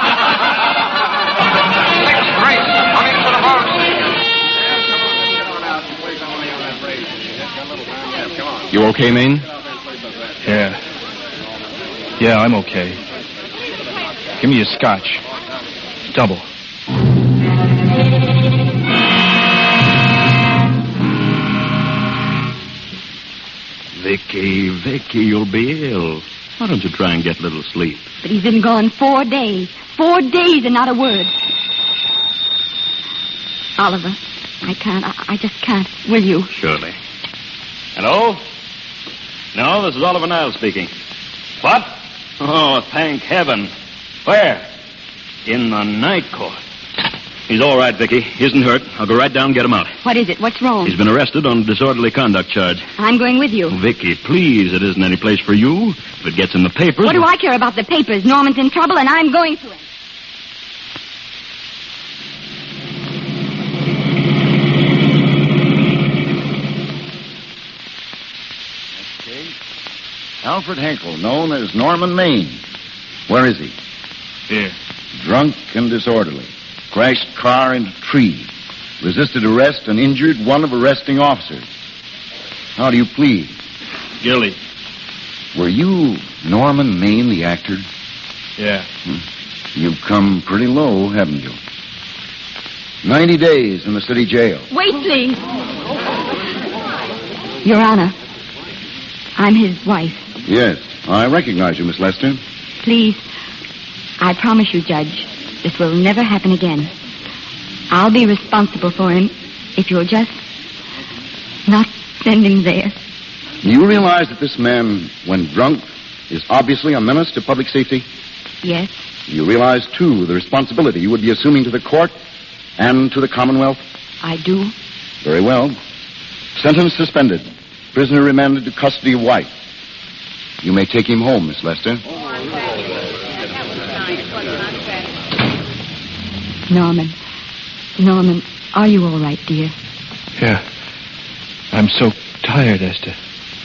You okay, Maine?
Yeah. Yeah, I'm okay. Give me a scotch. Double.
Vicky, Vicky, you'll be ill. Why don't you try and get a little sleep?
But he's been gone four days. Four days and not a word. Oliver, I can't. I, I just can't. Will you?
Surely. Hello? No, this is Oliver Niles speaking. What? Oh, thank heaven. Where? In the night court. He's all right, Vicky. He isn't hurt. I'll go right down and get him out.
What is it? What's wrong?
He's been arrested on a disorderly conduct charge.
I'm going with you.
Vicky, please, it isn't any place for you. If it gets in the papers...
What do I care about the papers? Norman's in trouble, and I'm going to him.
Alfred Henkel, known as Norman Maine. Where is he?
Here.
Drunk and disorderly. Crashed car into tree. Resisted arrest and injured one of arresting officers. How do you plead?
Guilty.
Were you Norman Maine, the actor?
Yeah.
Hmm. You've come pretty low, haven't you? Ninety days in the city jail.
Wait, please. Your Honor, I'm his wife.
Yes, I recognize you, Miss Lester.
Please, I promise you, Judge, this will never happen again. I'll be responsible for him if you'll just not send him there.
Do you realize that this man, when drunk, is obviously a menace to public safety?
Yes.
You realize, too, the responsibility you would be assuming to the court and to the Commonwealth?
I do.
Very well. Sentence suspended. Prisoner remanded to custody of wife. You may take him home, Miss Lester.
Norman. Norman, are you all right, dear?
Yeah. I'm so tired, Esther.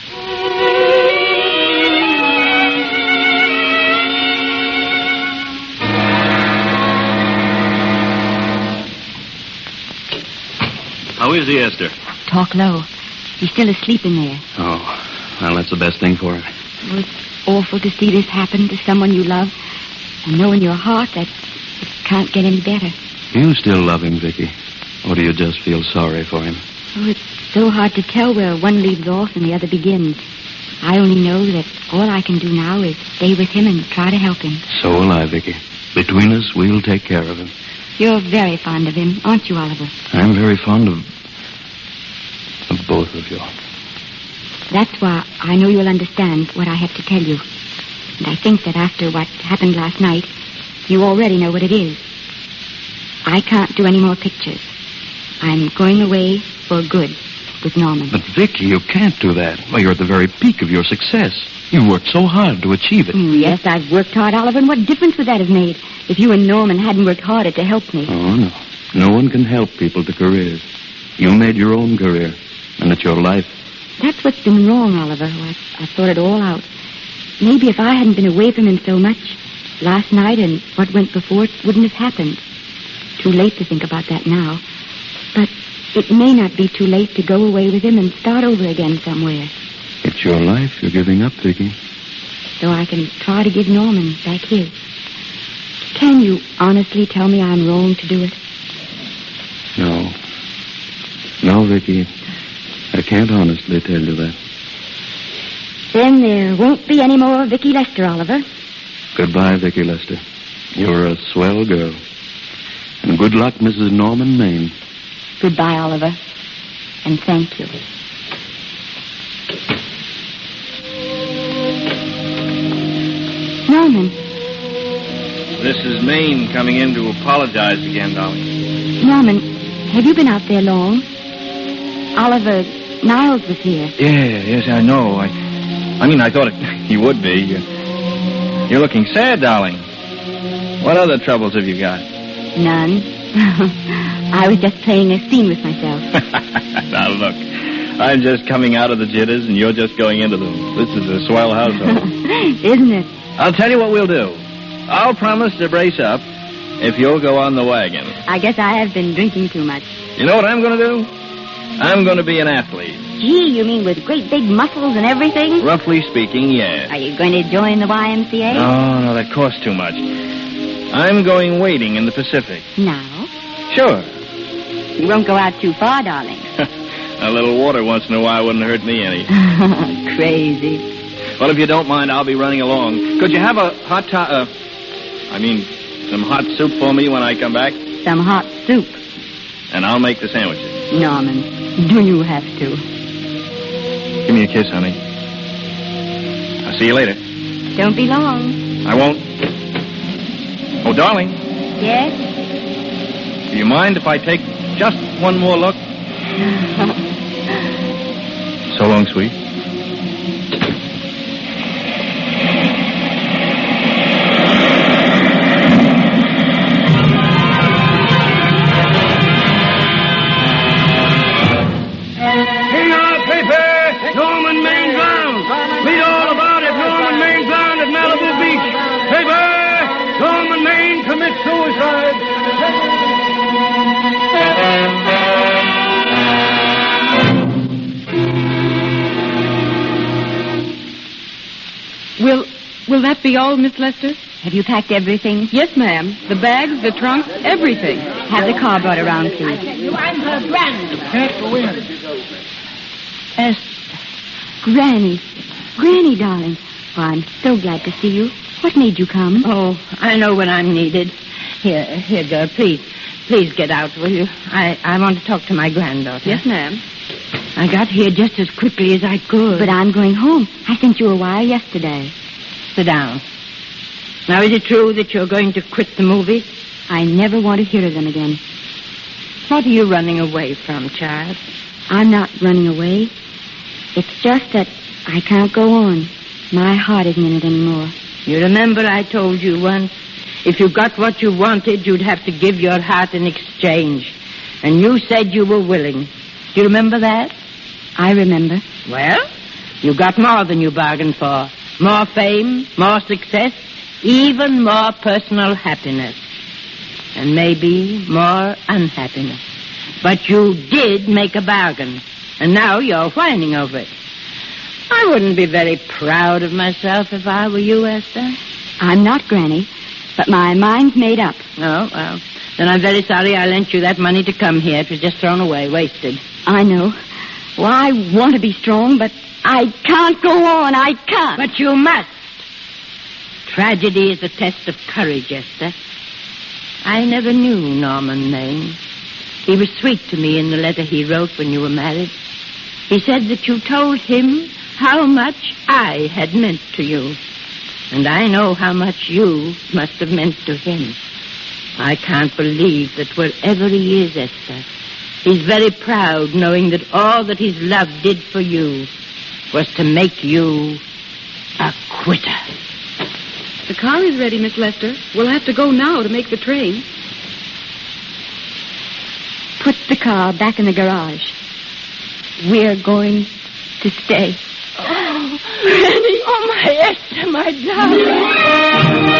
How is he, Esther?
Talk low. He's still asleep in there.
Oh, well, that's the best thing for him.
Oh, it's awful to see this happen to someone you love and know in your heart that it can't get any better.
You still love him, Vicky? Or do you just feel sorry for him?
Oh, it's so hard to tell where one leaves off and the other begins. I only know that all I can do now is stay with him and try to help him.
So will I, Vicky. Between us, we'll take care of him.
You're very fond of him, aren't you, Oliver?
I'm very fond of... of both of you.
That's why I know you'll understand what I have to tell you. And I think that after what happened last night, you already know what it is. I can't do any more pictures. I'm going away for good with Norman.
But, Vicky, you can't do that. Well, you're at the very peak of your success. You worked so hard to achieve it.
Mm, yes, I've worked hard, Oliver, and what difference would that have made if you and Norman hadn't worked harder to help me?
Oh, no. No one can help people to careers. You made your own career, and it's your life.
That's what's been wrong, Oliver. I, I thought it all out. Maybe if I hadn't been away from him so much, last night and what went before, it wouldn't have happened. Too late to think about that now. But it may not be too late to go away with him and start over again somewhere.
It's your life you're giving up, Vicky.
So I can try to give Norman back his. Can you honestly tell me I'm wrong to do it?
No. No, Vicky. I can't honestly tell you that.
Then there won't be any more Vicky Lester, Oliver.
Goodbye, Vicky Lester. You're a swell girl. And good luck, Missus Norman Maine.
Goodbye, Oliver. And thank you. Norman.
This is Maine coming in to apologize again, darling.
Norman, have you been out there long? Oliver, Niles was here.
Yeah, yes, I know. I, I mean, I thought it, you would be. You're, you're looking sad, darling. What other troubles have you got?
None. I was just playing a scene with myself.
Now, look. I'm just coming out of the jitters, and you're just going into them. This is a swell household.
Isn't it?
I'll tell you what we'll do. I'll promise to brace up if you'll go on the wagon.
I guess I have been drinking too much.
You know what I'm going to do? I'm going to be an athlete.
Gee, you mean with great big muscles and everything?
Roughly speaking, yeah.
Are you going to join the Y M C A?
No, no, that costs too much. I'm going wading in the Pacific.
Now?
Sure.
You won't go out too far, darling.
A little water once in a while wouldn't hurt me any.
Crazy.
Well, if you don't mind, I'll be running along. Could you have a hot to- uh, I mean, some hot soup for me when I come back?
Some hot soup.
And I'll make the sandwiches.
Norman, do you have to?
Give me a kiss, honey. I'll see you later.
Don't be long.
I won't. Oh, darling.
Yes?
Do you mind if I take just one more look? So long, sweet.
In our paper, Norman Maine drowned. Read all about it. Norman Maine drowned at Malibu Beach. Paper, Norman Maine commits suicide.
Will will that be all, Miss Lester?
Have you packed everything?
Yes, ma'am. The bags, the trunk, everything.
Have the car brought around, please.
I'm her grand.
Can't go in.
Esther. Granny. Granny, darling. Oh, I'm so glad to see you. What made you come?
Oh, I know when I'm needed. Here, here, girl, please. Please get out, will you? I, I want to talk to my granddaughter.
Yes, ma'am.
I got here just as quickly as I could.
But I'm going home. I sent you a wire yesterday.
Sit down. Now, is it true that you're going to quit the movies?
I never want to hear of them again.
What are you running away from, child?
I'm not running away. It's just that I can't go on. My heart isn't in it anymore.
You remember I told you once, if you got what you wanted, you'd have to give your heart in exchange. And you said you were willing. Do you remember that?
I remember.
Well, you got more than you bargained for. More fame, more success, even more personal happiness. And maybe more unhappiness. But you did make a bargain. And now you're whining over it. I wouldn't be very proud of myself if I were you, Esther.
I'm not, Granny. But my mind's made up.
Oh, well. Then I'm very sorry I lent you that money to come here. It was just thrown away, wasted.
I know. Well, I want to be strong, but I can't go on. I can't.
But you must. Tragedy is a test of courage, Esther. I never knew Norman Maine. He was sweet to me in the letter he wrote when you were married. He said that you told him how much I had meant to you. And I know how much you must have meant to him. I can't believe that wherever he is, Esther, He's very proud knowing that all that his love did for you was to make you a quitter.
The car is ready, Miss Lester. We'll have to go now to make the train.
Put the car back in the garage. We're going to stay.
Oh, Granny. Oh, my Esther, my darling.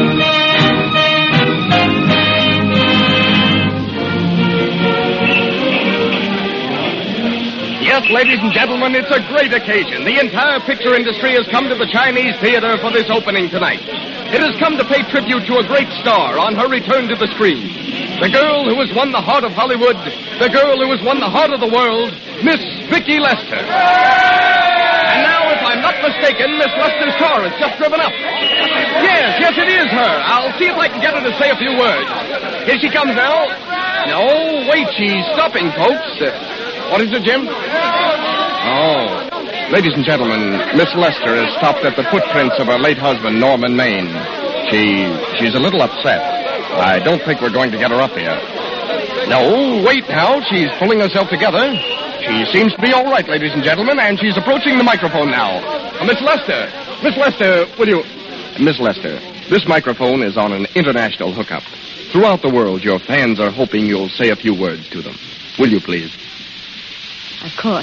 Yes, ladies and gentlemen, it's a great occasion. The entire picture industry has come to the Chinese Theater for this opening tonight. It has come to pay tribute to a great star on her return to the screen. The girl who has won the heart of Hollywood, the girl who has won the heart of the world, Miss Vicki Lester. And now, if I'm not mistaken, Miss Lester's car has just driven up. Yes, yes, it is her. I'll see if I can get her to say a few words. Here she comes now. No, wait, she's stopping, folks. Uh, what is it, Jim? Oh. Ladies and gentlemen, Miss Lester has stopped at the footprints of her late husband, Norman Maine. She, she's a little upset. I don't think we're going to get her up here. No, wait now. She's pulling herself together. She seems to be all right, ladies and gentlemen, and she's approaching the microphone now. Uh, Miss Lester, Miss Lester, will you... Miss Lester, this microphone is on an international hookup. Throughout the world, your fans are hoping you'll say a few words to them. Will you, please?
Of course.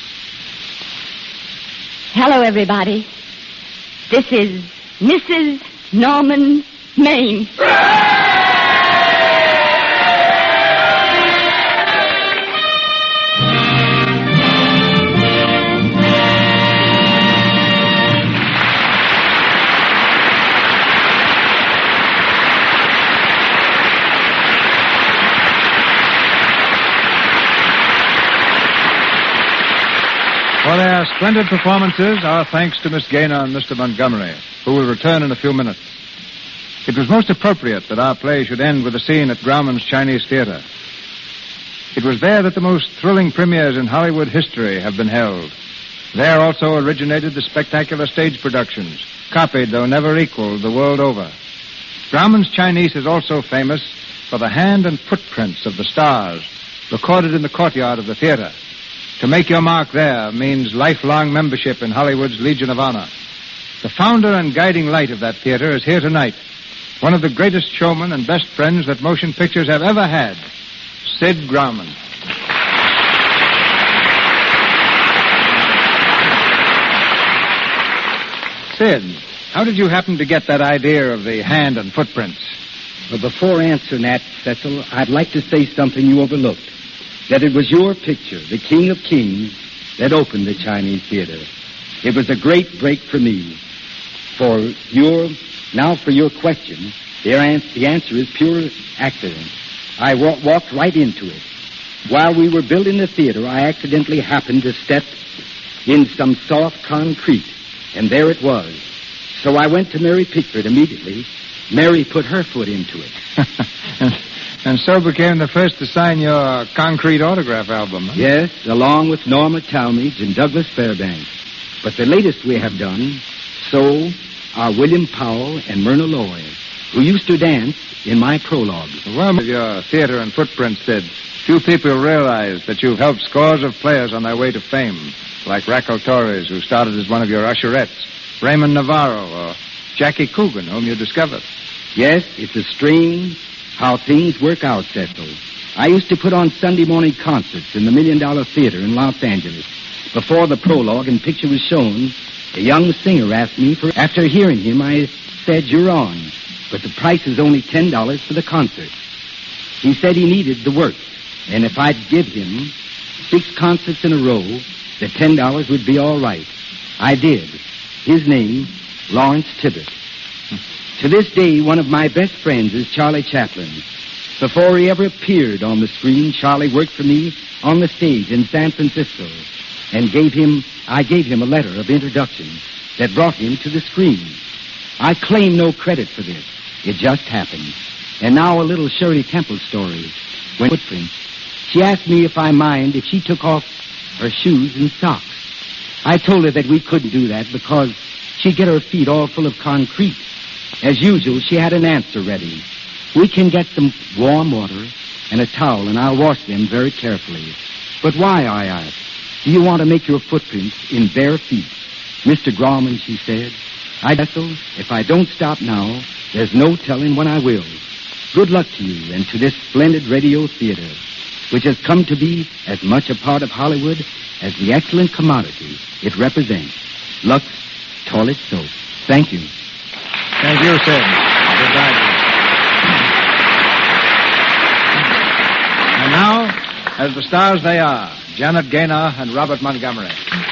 Hello, everybody. This is Missus Norman Maine.
For their splendid performances, our thanks to Miss Gaynor and Mister Montgomery, who will return in a few minutes. It was most appropriate that our play should end with a scene at Grauman's Chinese Theater. It was there that the most thrilling premieres in Hollywood history have been held. There also originated the spectacular stage productions, copied though never equaled the world over. Grauman's Chinese is also famous for the hand and footprints of the stars recorded in the courtyard of the theater. To make your mark there means lifelong membership in Hollywood's Legion of Honor. The founder and guiding light of that theater is here tonight. One of the greatest showmen and best friends that motion pictures have ever had, Sid Grauman. Sid, how did you happen to get that idea of the hand and footprints?
Well, before answering that, Cecil, I'd like to say something you overlooked. That it was your picture, The King of Kings, that opened the Chinese Theater. It was a great break for me. For your, now for your question, the, an- the answer is pure accident. I wa- walked right into it. While we were building the theater, I accidentally happened to step in some soft concrete, and there it was. So I went to Mary Pickford immediately. Mary put her foot into it.
And so became the first to sign your concrete autograph album, huh?
Yes, along with Norma Talmadge and Douglas Fairbanks. But the latest we have done, so are William Powell and Myrna Loy, who used to dance in my prologue.
Well, with your theater and footprints, Sid, few people realize that you've helped scores of players on their way to fame, like Raquel Torres, who started as one of your usherettes, Raymond Navarro, or Jackie Coogan, whom you discovered.
Yes, it's a strange how things work out, Cecil. I used to put on Sunday morning concerts in the Million Dollar Theater in Los Angeles. Before the prologue and picture was shown, a young singer asked me for... After hearing him, I said, "You're on, but the price is only ten dollars for the concert." He said he needed the work, and if I'd give him six concerts in a row, the ten dollars would be all right. I did. His name, Lawrence Tibbett. To this day, one of my best friends is Charlie Chaplin. Before he ever appeared on the screen, Charlie worked for me on the stage in San Francisco, and gave him, I gave him a letter of introduction that brought him to the screen. I claim no credit for this. It just happened. And now a little Shirley Temple story. When footprints, she asked me if I mind if she took off her shoes and socks. I told her that we couldn't do that because she'd get her feet all full of concrete. As usual, she had an answer ready. We can get some warm water, and a towel, and I'll wash them very carefully. But why, I asked? Do you want to make your footprints in bare feet? Mister Grauman, she said, I Cecil, if I don't stop now, there's no telling when I will. Good luck to you and to this splendid radio theater, which has come to be as much a part of Hollywood as the excellent commodity it represents. Lux Toilet Soap. Thank you.
Thank you, Sid. Goodbye. And now, as the stars they are, Janet Gaynor and Robert Montgomery.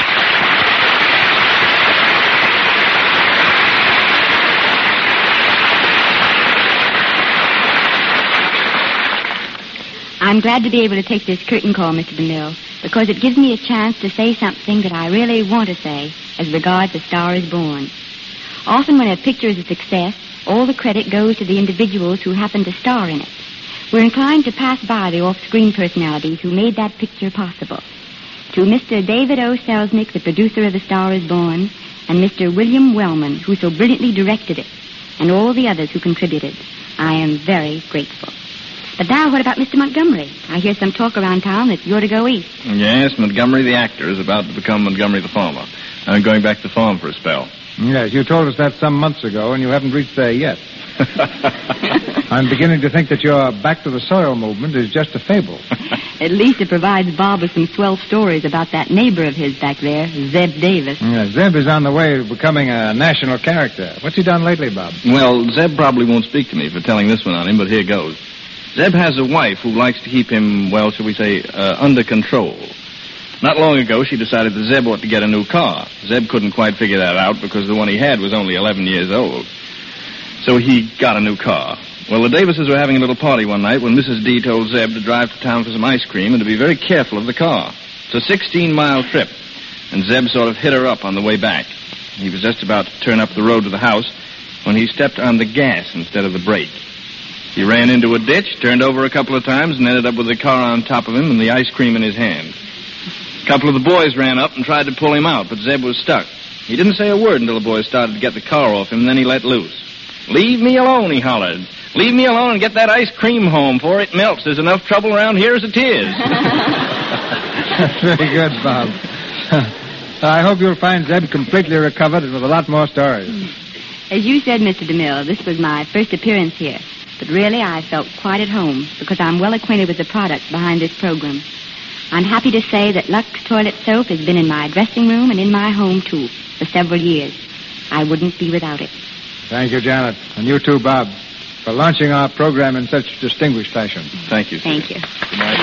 I'm glad to be able to take this curtain call, Mister DeMille, because it gives me a chance to say something that I really want to say as regards A Star is Born. Often when a picture is a success, all the credit goes to the individuals who happen to star in it. We're inclined to pass by the off-screen personalities who made that picture possible. To Mister David O. Selznick, the producer of A Star is Born, and Mister William Wellman, who so brilliantly directed it, and all the others who contributed, I am very grateful. But now, what about Mister Montgomery? I hear some talk around town that you're to go east.
Yes, Montgomery the actor is about to become Montgomery the farmer. I'm going back to the farm for a spell.
Yes, you told us that some months ago, and you haven't reached there yet. I'm beginning to think that your back to the soil movement is just a fable.
At least it provides Bob with some swell stories about that neighbor of his back there, Zeb Davis.
Yeah, Zeb is on the way to becoming a national character. What's he done lately, Bob?
Well, Zeb probably won't speak to me for telling this one on him, but here goes. Zeb has a wife who likes to keep him, well, shall we say, uh, under control. Not long ago, she decided that Zeb ought to get a new car. Zeb couldn't quite figure that out because the one he had was only eleven years old. So he got a new car. Well, the Davises were having a little party one night when Missus D told Zeb to drive to town for some ice cream and to be very careful of the car. It's a sixteen-mile trip, and Zeb sort of hit her up on the way back. He was just about to turn up the road to the house when he stepped on the gas instead of the brake. He ran into a ditch, turned over a couple of times, and ended up with the car on top of him and the ice cream in his hand. A couple of the boys ran up and tried to pull him out, but Zeb was stuck. He didn't say a word until the boys started to get the car off him, and then he let loose. "Leave me alone," he hollered. "Leave me alone and get that ice cream home before it melts. There's enough trouble around here as it is."
That's very good, Bob. I hope you'll find Zeb completely recovered and with a lot more stories.
As you said, Mister DeMille, this was my first appearance here. But really, I felt quite at home because I'm well acquainted with the products behind this program. I'm happy to say that Lux Toilet Soap has been in my dressing room and in my home, too, for several years. I wouldn't be without it.
Thank you, Janet. And you, too, Bob, for launching our program in such distinguished fashion.
Thank you, sir.
Thank you.
Good night.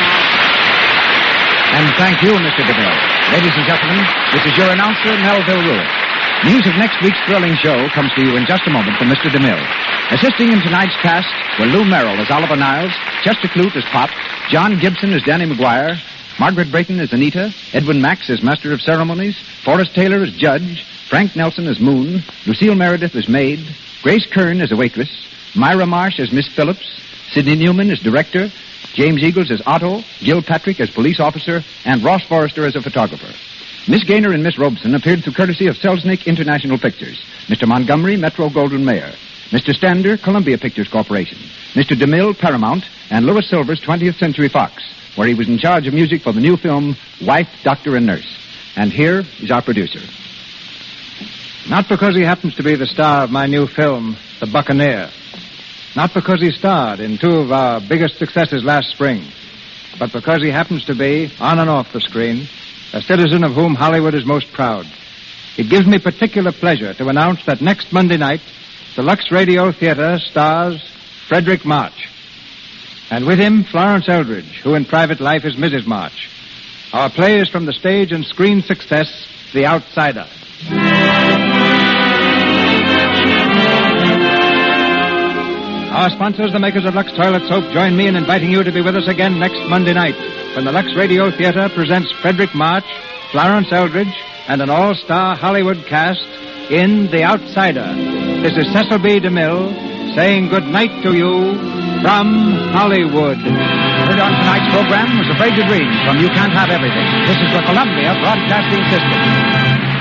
And thank you, Mister DeMille. Ladies and gentlemen, this is your announcer, Melville Ruick. News of next week's thrilling show comes to you in just a moment from Mister DeMille. Assisting in tonight's cast were Lou Merrill as Oliver Niles, Chester Clute as Pop, John Gibson as Danny McGuire, Margaret Brayton as Anita, Edwin Max as Master of Ceremonies, Forrest Taylor as Judge, Frank Nelson as Moon, Lucille Meredith as Maid, Grace Kern as a waitress, Myra Marsh as Miss Phillips, Sidney Newman as Director, James Eagles as Otto, Gil Patrick as Police Officer, and Ross Forrester as a photographer. Miss Gaynor and Miss Robeson appeared through courtesy of Selznick International Pictures, Mister Montgomery, Metro Goldwyn Mayer, Mister Stander, Columbia Pictures Corporation, Mister DeMille, Paramount, and Louis Silvers, twentieth Century Fox, where he was in charge of music for the new film, Wife, Doctor, and Nurse. And here is our producer.
Not because he happens to be the star of my new film, The Buccaneer. Not because he starred in two of our biggest successes last spring. But because he happens to be, on and off the screen, a citizen of whom Hollywood is most proud. It gives me particular pleasure to announce that next Monday night, the Lux Radio Theater stars Frederick March. And with him, Florence Eldridge, who in private life is Missus March. Our play is from the stage and screen success, The Outsider. Our sponsors, the makers of Lux Toilet Soap, join me in inviting you to be with us again next Monday night when the Lux Radio Theater presents Frederick March, Florence Eldridge, and an all-star Hollywood cast in The Outsider. This is Cecil B. DeMille saying good night to you from Hollywood.
Heard on tonight's program was A Afraid to Dream from You Can't Have Everything. This is the Columbia Broadcasting System.